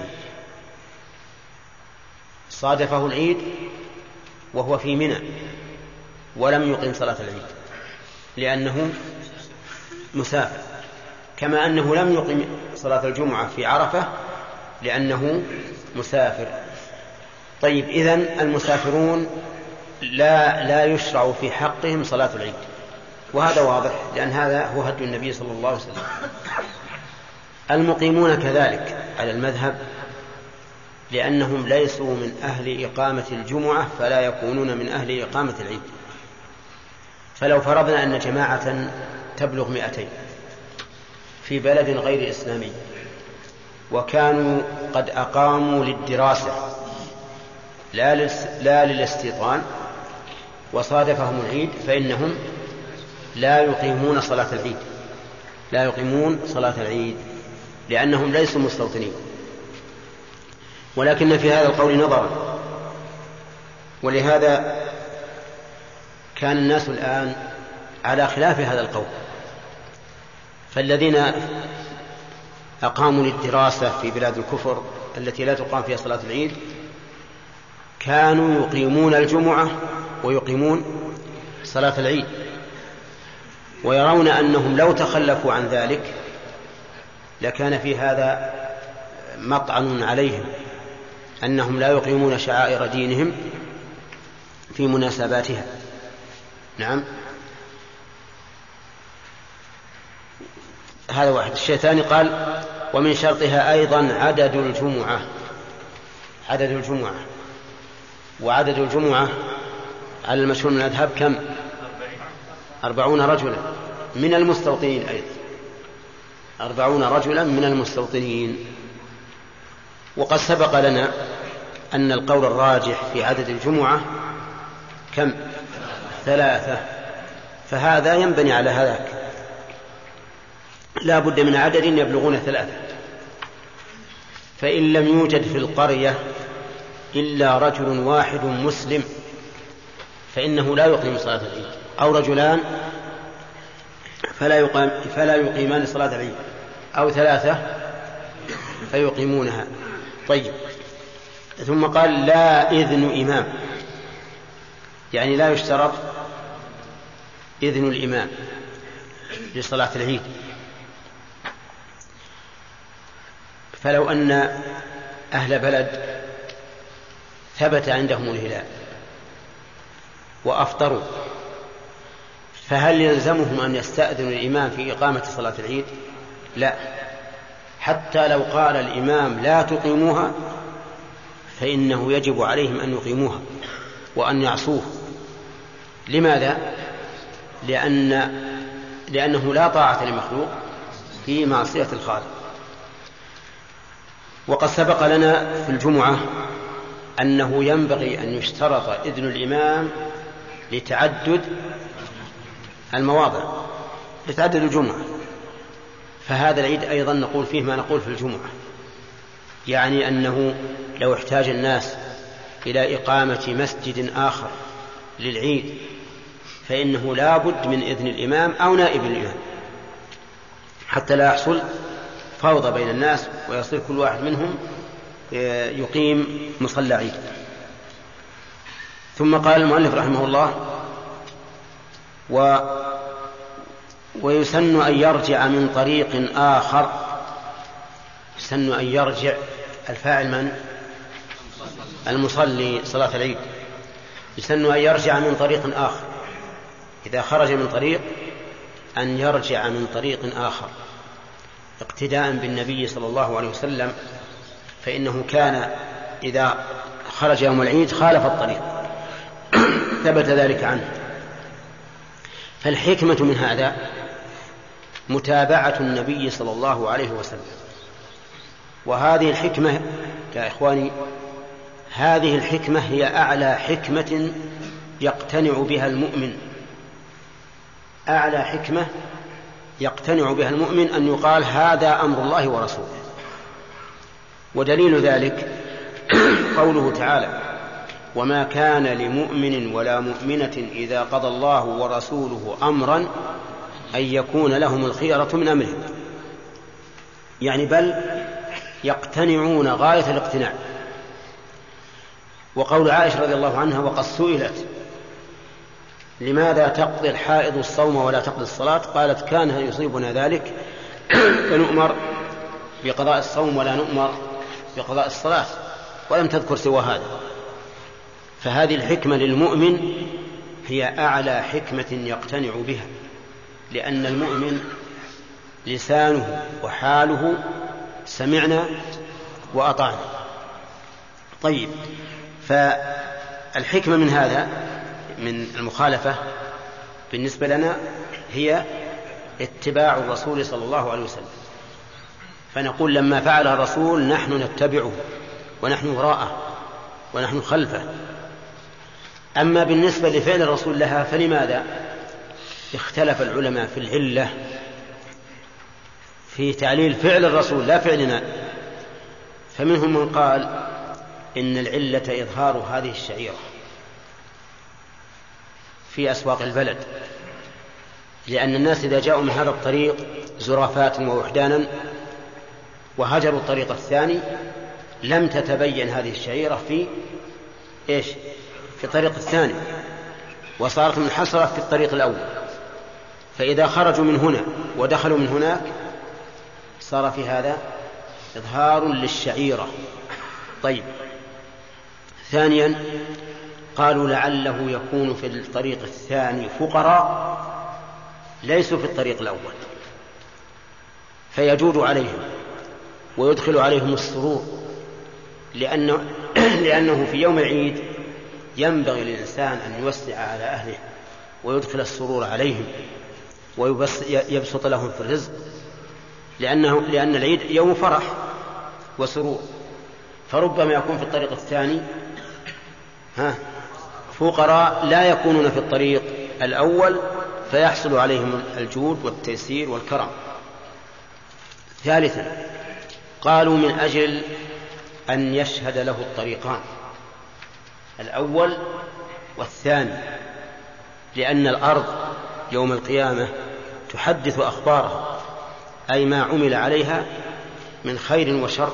صادفه العيد وهو في منى ولم يقم صلاة العيد لأنه مسافر، كما أنه لم يقم صلاة الجمعة في عرفة لأنه مسافر. طيب، إذن المسافرون لا يشرع في حقهم صلاة العيد، وهذا واضح لأن هذا هو هدي النبي صلى الله عليه وسلم. المقيمون كذلك على المذهب، لأنهم ليسوا من أهل إقامة الجمعة فلا يكونون من أهل إقامة العيد. فلو فرضنا أن جماعة تبلغ 200 في بلد غير إسلامي وكانوا قد أقاموا للدراسة لا للاستيطان وصادفهم العيد، فإنهم لا يقيمون صلاة العيد لأنهم ليسوا مستوطنين. ولكن في هذا القول نظرا، ولهذا كان الناس الآن على خلاف هذا القول، فالذين أقاموا للدراسة في بلاد الكفر التي لا تقام فيها صلاة العيد كانوا يقيمون الجمعة ويقيمون صلاة العيد، ويرون أنهم لو تخلفوا عن ذلك لكان في هذا مطعن عليهم، أنهم لا يقيمون شعائر دينهم في مناسباتها. نعم، هذا واحد. الشيء الثاني قال: ومن شرطها أيضا عدد الجمعة. وعدد الجمعة على المشهور من الأذهب كم؟ 40 رجلا من المستوطنين أيضا. 40 رجلا من المستوطنين. وقد سبق لنا أن القول الراجح في عدد الجمعة كم؟ 3، فهذا ينبني على هذاك، لا بد من عدد يبلغون 3. فإن لم يوجد في القرية إلا رجل واحد مسلم فإنه لا يقيم صلاة العيد، أو رجلان فلا يقيمان صلاة العيد، أو 3 فيقيمونها. طيب، ثم قال لا إذن إمام، يعني لا يشترط إذن الإمام لصلاة العيد. فلو أن أهل بلد ثبت عندهم الهلال وأفطروا، فهل يلزمهم أن يستأذنوا الإمام في إقامة صلاة العيد؟ لا، حتى لو قال الإمام لا تقيموها فإنه يجب عليهم أن يقيموها وأن يعصوه. لماذا؟ لأنه لا طاعة لمخلوق في معصية الخالق. وقد سبق لنا في الجمعة أنه ينبغي أن يشترط إذن الإمام لتعدد المواضع، لتعدد الجمعة. فهذا العيد أيضا نقول فيه ما نقول في الجمعة، يعني أنه لو احتاج الناس إلى إقامة مسجد آخر للعيد فإنه لا بد من إذن الإمام أو نائب الإمام، حتى لا يحصل فوضى بين الناس ويصير كل واحد منهم يقيم مصلى عيد. ثم قال المؤلف رحمه الله ويسن أن يرجع من طريق آخر. يسن أن يرجع، الفاعل من؟ المصلي صلاة العيد. يسن أن يرجع من طريق آخر، إذا خرج من طريق أن يرجع من طريق آخر اقتداء بالنبي صلى الله عليه وسلم، فإنه كان إذا خرج يوم العيد خالف الطريق، ثبت ذلك عنه. فالحكمة من هذا متابعة النبي صلى الله عليه وسلم. وهذه الحكمة يا إخواني، هذه الحكمة هي أعلى حكمة يقتنع بها المؤمن، أعلى حكمة يقتنع بها المؤمن أن يقال هذا أمر الله ورسوله. ودليل ذلك قوله تعالى وما كان لمؤمن ولا مؤمنة إذا قضى الله ورسوله أمرا أن يكون لهم الخيرة من أمرهم، يعني بل يقتنعون غاية الاقتناع. وقول عائشة رضي الله عنها وقد سئلت لماذا تقضي الحائض الصوم ولا تقضي الصلاة، قالت كان يصيبنا ذلك فنؤمر بقضاء الصوم ولا نؤمر بقضاء الصلاة، ولم تذكر سوى هذا. فهذه الحكمة للمؤمن هي أعلى حكمة يقتنع بها، لأن المؤمن لسانه وحاله سمعنا وأطعنا. طيب، فالحكمة من هذا من المخالفة بالنسبة لنا هي اتباع الرسول صلى الله عليه وسلم، فنقول لما فعل الرسول نحن نتبعه ونحن وراءه ونحن خلفه. أما بالنسبة لفعل الرسول لها فلماذا اختلف العلماء في العلة في تعليل فعل الرسول لا فعلنا. فمنهم من قال إن العلة إظهار هذه الشعيرة في أسواق البلد، لأن الناس إذا جاءوا من هذا الطريق زرافات ووحدانا وهجروا الطريق الثاني لم تتبين هذه الشعيرة في في الطريق الثاني، وصارت منحصرة في الطريق الأول. فإذا خرجوا من هنا ودخلوا من هناك صار في هذا إظهار للشعيرة. طيب، ثانيا قالوا لعله يكون في الطريق الثاني فقراء ليسوا في الطريق الأول فيجود عليهم ويدخل عليهم السرور، لأنه في يوم العيد ينبغي للإنسان أن يوسع على أهله ويدخل السرور عليهم ويبسط لهم في الرزق. لأن العيد يوم فرح وسرور، فربما يكون في الطريق الثاني فقراء لا يكونون في الطريق الأول فيحصل عليهم الجود والتيسير والكرم. ثالثا قالوا من أجل أن يشهد له الطريقان الأول والثاني، لأن الأرض يوم القيامة تحدث أخبارها، أي ما عمل عليها من خير وشر.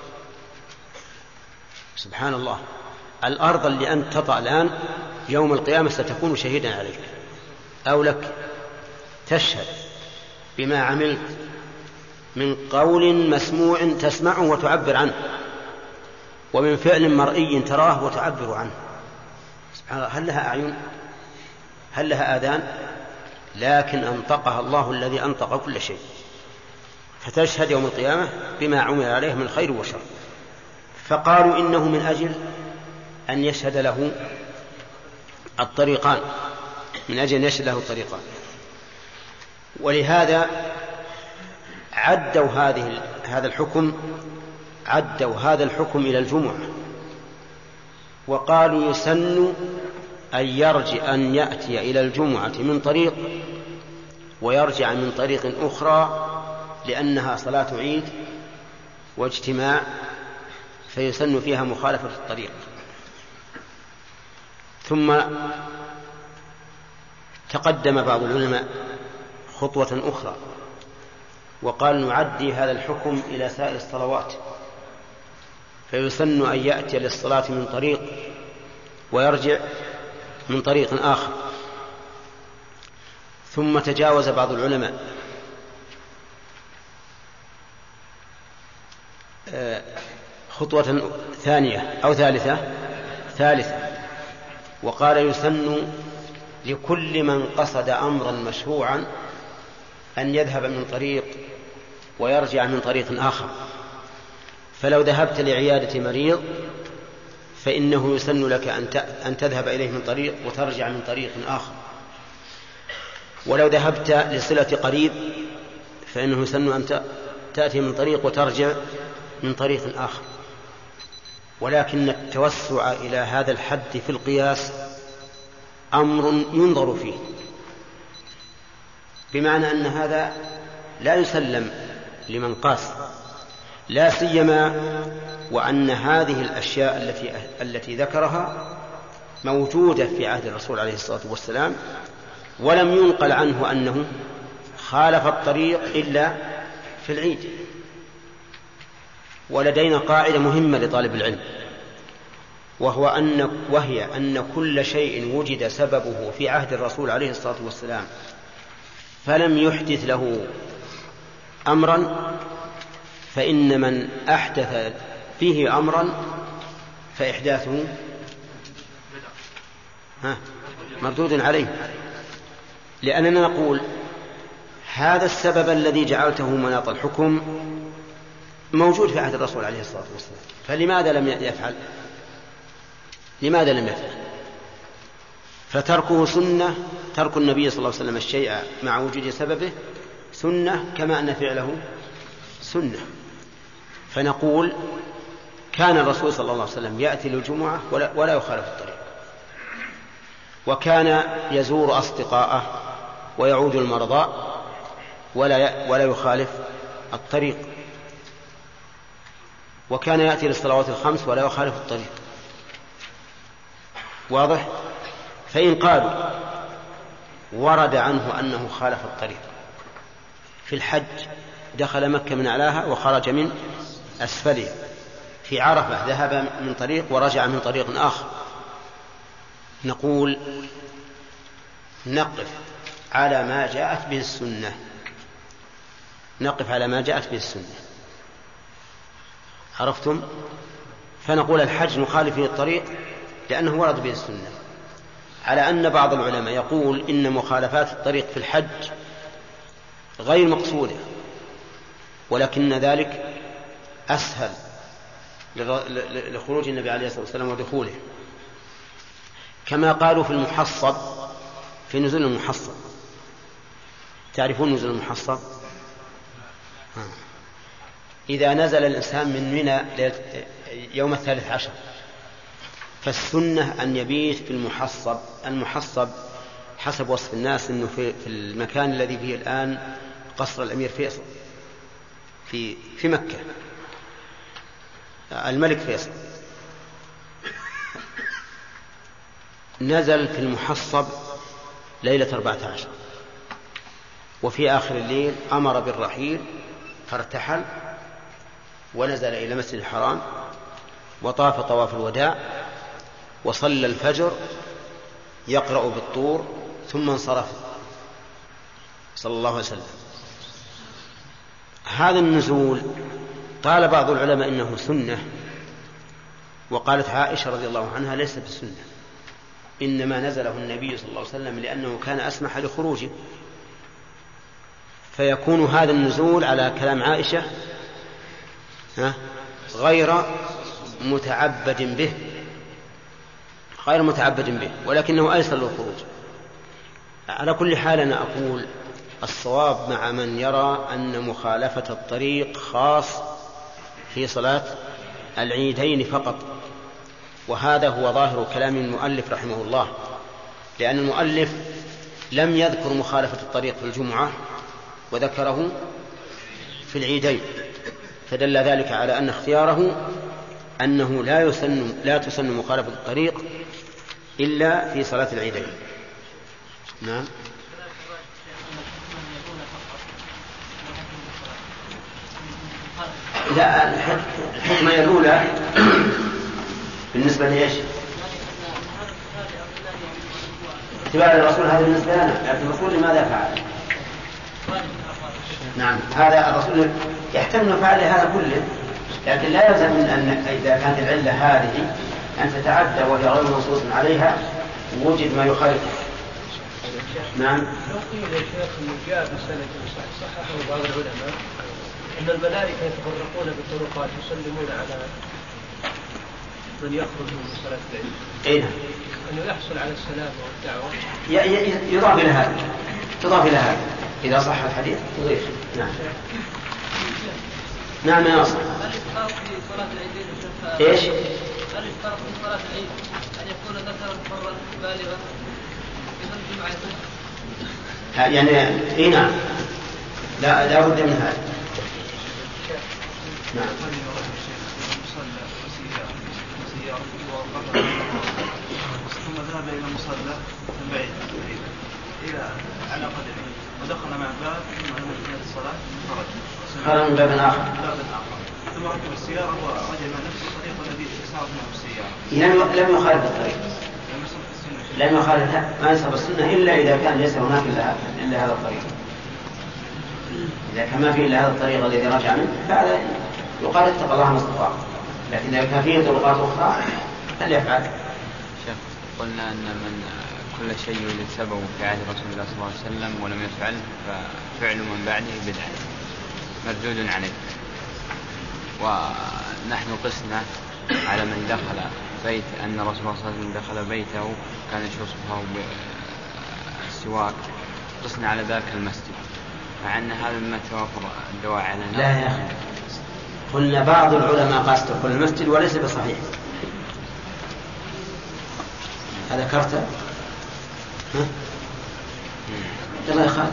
سبحان الله، الأرض اللي أنت تطأ الآن يوم القيامة ستكون شهيدا عليك، أو لك تشهد بما عملت من قول مسموع تسمعه وتعبر عنه، ومن فعل مرئي تراه وتعبر عنه. سبحان الله، هل لها أعين؟ هل لها آذان؟ لكن أنطقها الله الذي أنطق كل شيء، فتشهد يوم القيامة بما عمل عليه من خير وشر. فقالوا إنه من أجل أن يشهد له الطريقان، من أجل أن يشهد له الطريقان. ولهذا عدوا هذا الحكم إلى الجمعة، وقالوا يسن أن يأتي إلى الجمعة من طريق ويرجع من طريق أخرى، لأنها صلاة عيد واجتماع، فيسن فيها مخالفة الطريق. ثم تقدم بعض العلماء خطوة أخرى وقال نعدي هذا الحكم إلى سائر الصلوات، فيسن أن يأتي للصلاة من طريق ويرجع من طريق آخر. ثم تجاوز بعض العلماء خطوة ثانية أو ثالثة وقال يسن لكل من قصد أمرا مشروعا أن يذهب من طريق ويرجع من طريق آخر. فلو ذهبت لعيادة مريض فإنه يسن لك أن تذهب إليه من طريق وترجع من طريق آخر. ولو ذهبت لصلة قريب فإنه يسن أن تأتي من طريق وترجع من طريق آخر. ولكن التوسع إلى هذا الحد في القياس أمر ينظر فيه، بمعنى أن هذا لا يسلم لمن قاس، لا سيما وأن هذه الأشياء التي ذكرها موجودة في عهد الرسول عليه الصلاة والسلام، ولم ينقل عنه أنه خالف الطريق إلا في العيد. ولدينا قاعدة مهمة لطالب العلم، وهي أن كل شيء وجد سببه في عهد الرسول عليه الصلاة والسلام فلم يحدث له أمرا، فإن من أحدث فيه أمرا فإحداثه مردود عليه. لأننا نقول هذا السبب الذي جعلته مناط الحكم موجود في عهد الرسول عليه الصلاة والسلام، فلماذا لم يفعل؟ لماذا لم يفعل؟ فتركه سنة، ترك النبي صلى الله عليه وسلم الشيء مع وجود سببه سنة كما أن فعله سنة. فنقول كان الرسول صلى الله عليه وسلم يأتي للجمعة ولا يخالف الطريق، وكان يزور أصدقاءه ويعود المرضى ولا يخالف الطريق، وكان يأتي للصلوات الخمس ولا يخالف الطريق. واضح؟ فإن قالوا ورد عنه أنه خالف الطريق في الحج، دخل مكة من أعلاها وخرج من أسفلها، في عرفة ذهب من طريق ورجع من طريق آخر، نقول نقف على ما جاءت به السنة، نقف على ما جاءت به السنة. عرفتم؟ فنقول الحج نخالف فيه الطريق لأنه ورد به السنة، على أن بعض العلماء يقول إن مخالفات الطريق في الحج غير مقصودة، ولكن ذلك أسهل لخروج النبي عليه الصلاة والسلام ودخوله، كما قالوا في المحصب، في نزول المحصب. تعرفون نزول المحصب؟ إذا نزل الإنسان من منى يوم 13 فالسنة أن يبيت في المحصب. المحصب حسب وصف الناس أنه في المكان الذي فيه الآن قصر الأمير فيصل في مكة، الملك فيصل نزل في المحصب ليلة 14 وفي آخر الليل أمر بالرحيل فارتحل ونزل إلى مسجد الحرام وطاف طواف الوداع وصلى الفجر يقرأ بالطور ثم انصرف صلى الله عليه وسلم. هذا النزول قال بعض العلماء إنه سنة، وقالت عائشة رضي الله عنها ليس بسنة، إنما نزله النبي صلى الله عليه وسلم لأنه كان أسمح لخروجه، فيكون هذا النزول على كلام عائشة غير متعبد به ولكنه أيسر للخروج. على كل حال أنا أقول الصواب مع من يرى أن مخالفة الطريق خاص في صلاة العيدين فقط، وهذا هو ظاهر كلام المؤلف رحمه الله، لأن المؤلف لم يذكر مخالفة الطريق في الجمعة وذكره في العيدين، فدل ذلك على أن اختياره أنه لا تسن مخالفة الطريق إلا في صلاة العيدين. نعم. لا، الحكمة الأولى بالنسبة لإيش؟ اتباع الرسول هذا بالنسبة لنا، لكن الرسول لماذا فعل؟ نعم، هذا الرسول يحتمل فعل هذا كله، لكن لا يلزم أن إذا كانت العلة هذه أن تتعدى وهي غير منصوص عليها وجد ما يخالفه. نعم. لو قيل يا شيخ أنه جاء بسنة صححه بعض العلماء أن الملائكة يتفرقون بالطرقات يسلمون على من يخرج من صلاة العيد. أين؟ أنه يحصل على السلام والدعوة. تضاف إلى هذا إذا صح الحديث تضيف. نعم. نعم يا أصلا. هل يشترط في صلاة العيدين إيش؟ هل يشترط في صلاة العيد أن يكون ذكرا حرا بالغا إذا الجمعة يعني إيه؟ نعم، لا بد من هذا. نعم. ثم ذهب إلى مصلى البعيد إلى على قدمه ودخل مع باب ثم لم يكن الصلاة خرج من باب آخر ثم ركب السيارة ورجع مع نفس الطريق الذي سارت معه السيارة. لم يخالف الطريق، لم يخالف، ما يصب السنة إلا إذا كان ليس هناك إلا هذا الطريق. إذا كان ما فيه إلا هذا الطريق الذي رجع منه فهذا يقال اتق الله ما استطاع، لكن إذا كان فيه طرقات أخرى هل يفعل؟ شيخ، قلنا أن من كل شيء يوجد سببه في عهد رسول الله صلى الله عليه وسلم ولم يفعله ففعل من بعده بدعة مردود عليه. ونحن قسنا على من دخل بيت أن رسول الله صلى الله عليه وسلم دخل بيته كان يشوفه بالسواك، قسنا على ذاك المسجد، مع أن هذا مما توافر الدواعي على النار. لا يا أخي، قلنا بعض العلماء قاس دخول المسجد وليس بصحيح. هذا كرته الله يخالف.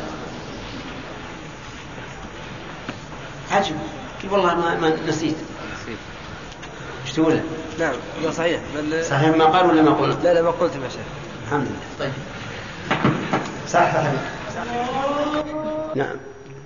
عجب، والله ما نسيت. ايش تقول؟ نعم لا صحيح. صحيح ما قال ولا ما قلت؟ لا ما قلت يا شيخ. الحمد لله. طيب صح. نعم.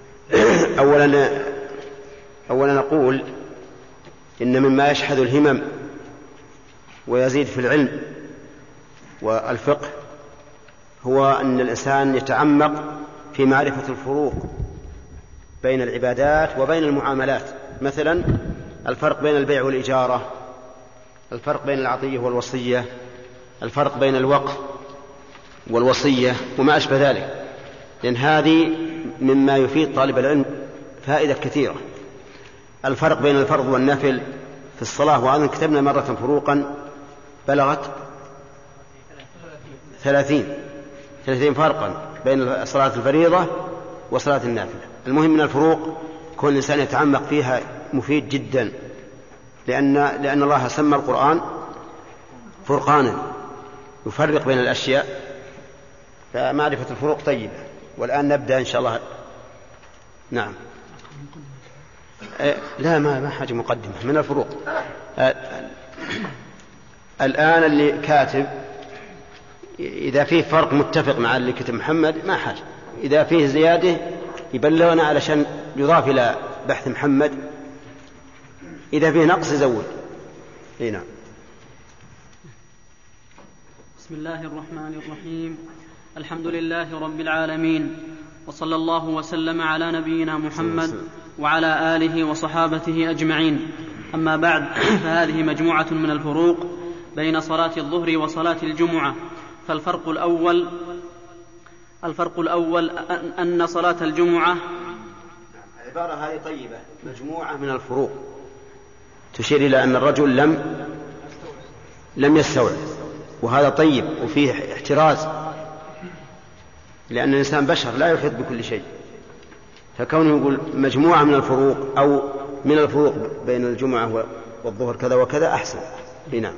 أولا نقول إن مما يشحذ الهمم ويزيد في العلم والفقه هو أن الإنسان يتعمق في معرفة الفروق بين العبادات وبين المعاملات، مثلا الفرق بين البيع والإجارة، الفرق بين العطية والوصية، الفرق بين الوقف والوصية وما أشبه ذلك، لأن هذه مما يفيد طالب العلم فائدة كثيرة. الفرق بين الفرض والنفل في الصلاة، وأيضا كتبنا مرة فروقا بلغت 30 فرقا بين صلاة الفريضة وصلاة النافلة. المهم من الفروق كون الإنسان يتعمق فيها مفيد جدا، لأن الله سمى القرآن فرقانا يفرق بين الأشياء، فمعرفة الفروق طيبة. والآن نبدأ إن شاء الله. نعم. لا ما حاجة مقدمة من الفروق. الآن اللي كاتب إذا فيه فرق متفق مع اللي كتب محمد ما حاجة، إذا فيه زيادة يبلغنا علشان يضاف إلى بحث محمد، إذا فيه نقص يزود. نعم. بسم الله الرحمن الرحيم. الحمد لله رب العالمين، وصلى الله وسلم على نبينا محمد وعلى آله وصحابته أجمعين. أما بعد، فهذه مجموعة من الفروق بين صلاة الظهر وصلاة الجمعة. فالفرق الأول أن صلاة الجمعة. العبارة هذه طيبة، مجموعة من الفروق تشير إلى أن الرجل لم يستوعب، وهذا طيب وفيه احتراز، لأن الإنسان بشر لا يحيط بكل شيء، فكونه يقول مجموعة من الفروق أو من الفروق بين الجمعة والظهر كذا وكذا أحسن. نعم.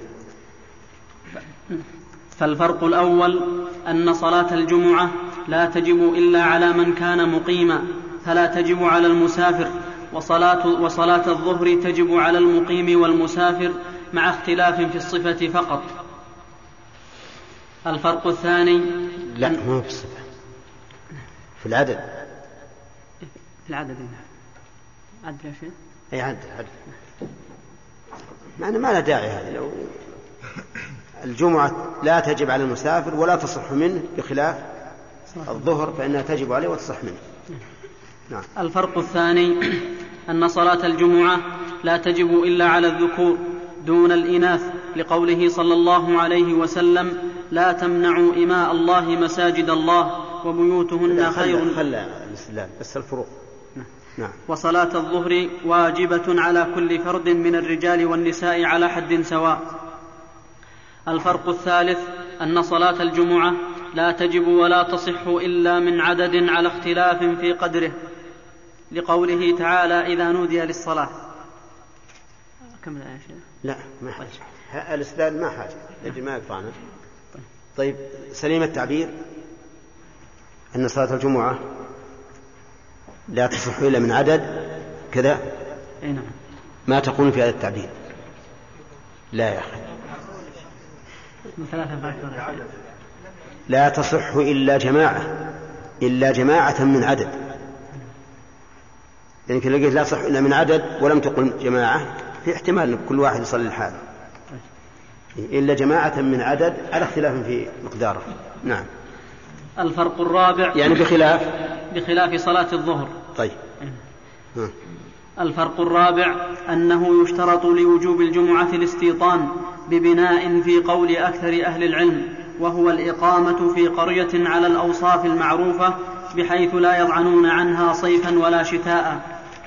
فالفرق الأول أن صلاة الجمعة لا تجب إلا على من كان مقيما، فلا تجب على المسافر، وصلاة الظهر تجب على المقيم والمسافر مع اختلاف في الصفة فقط. الفرق الثاني لا مو في الصفة، في العدد. في العدد. عدد يا شيخ؟ أي عدد. معنى ما لا داعي هذا. لو الجمعة لا تجب على المسافر ولا تصح منه، بخلاف الظهر فإنها تجب عليه وتصح منه. نعم. الفرق الثاني أن صلاة الجمعة لا تجب إلا على الذكور دون الإناث، لقوله صلى الله عليه وسلم: لا تمنعوا إماء الله مساجد الله وبيوتهن خير. بس الفروق. نعم. وصلاة الظهر واجبة على كل فرد من الرجال والنساء على حد سواء. الفرق الثالث أن صلاة الجمعة لا تجب ولا تصح إلا من عدد على اختلاف في قدره، لقوله تعالى: إذا نودي للصلاة. كم الآية؟ لا ما حاجة، الإسلام ما حاجة، لكن ما يقطعنا. طيب، سليم التعبير أن صلاة الجمعة لا تصح إلا من عدد كذا. نعم. ما تقول في هذا التعبير؟ لا يا أخي، لا تصح إلا جماعة من عدد. يعني كل لقيت لا تصح إلا من عدد ولم تقل جماعة، في احتمال أن كل واحد يصلي الحال، إلا جماعة من عدد على اختلاف في مقداره. نعم. الفرق الرابع يعني بخلاف صلاة الظهر. طيب. الفرق الرابع أنه يشترط لوجوب الجمعة الاستيطان ببناء في قول أكثر أهل العلم، وهو الإقامة في قرية على الأوصاف المعروفة بحيث لا يضعنون عنها صيفا ولا شتاء،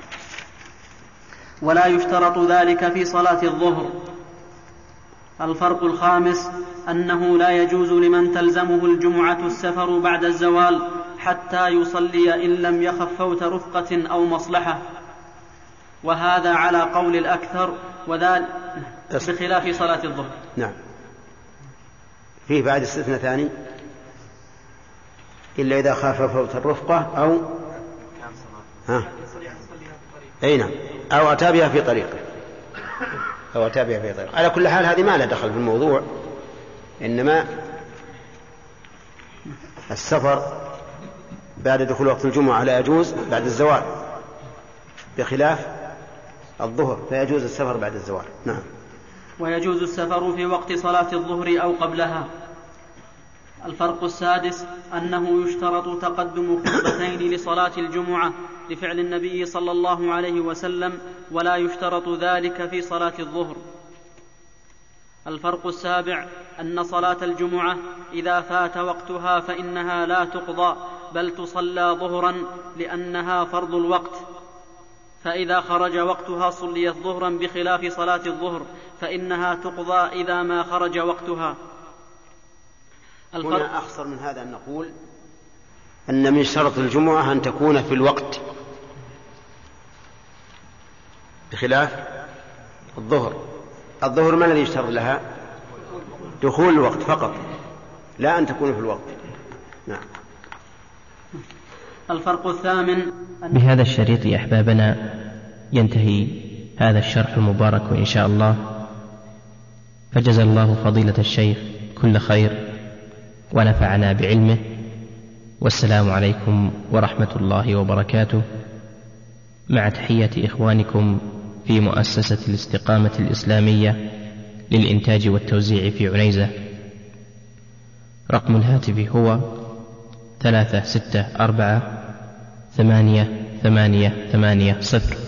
ولا يشترط ذلك في صلاة الظهر. الفرق الخامس أنه لا يجوز لمن تلزمه الجمعة السفر بعد الزوال حتى يصلي إن لم يخف فوت رفقة أو مصلحة، وهذا على قول الأكثر، وذلك بخلاف صلاة الظهر. نعم. فيه بعد استثناء ثاني: إلا إذا خاف فوت الرفقة أو نعم، أو أتى بها في طريقه. على كل حال هذه ما لها دخل في الموضوع، إنما السفر بعد دخول وقت الجمعة لا يجوز بعد الزوال، بخلاف الظهر فيجوز السفر بعد الزوال. نعم. ويجوز السفر في وقت صلاة الظهر أو قبلها. الفرق السادس أنه يشترط تقدم خطبتين لصلاة الجمعة لفعل النبي صلى الله عليه وسلم، ولا يشترط ذلك في صلاة الظهر. الفرق السابع أن صلاة الجمعة إذا فات وقتها فإنها لا تقضى، بل تصلى ظهرا لأنها فرض الوقت، فإذا خرج وقتها صليت ظهرا، بخلاف صلاة الظهر فإنها تقضى إذا ما خرج وقتها. هنا أخصر من هذا أن نقول أن من شرط الجمعة أن تكون في الوقت، بخلاف الظهر ما الذي يشترط لها؟ دخول الوقت فقط، لا أن تكون في الوقت. نعم. الفرق الثامن. بهذا الشريط يا أحبابنا ينتهي هذا الشرح المبارك إن شاء الله، فجزى الله فضيلة الشيخ كل خير ونفعنا بعلمه، والسلام عليكم ورحمة الله وبركاته، مع تحية إخوانكم في مؤسسة الاستقامة الإسلامية للإنتاج والتوزيع في عنيزة. رقم الهاتف هو 364 888 0.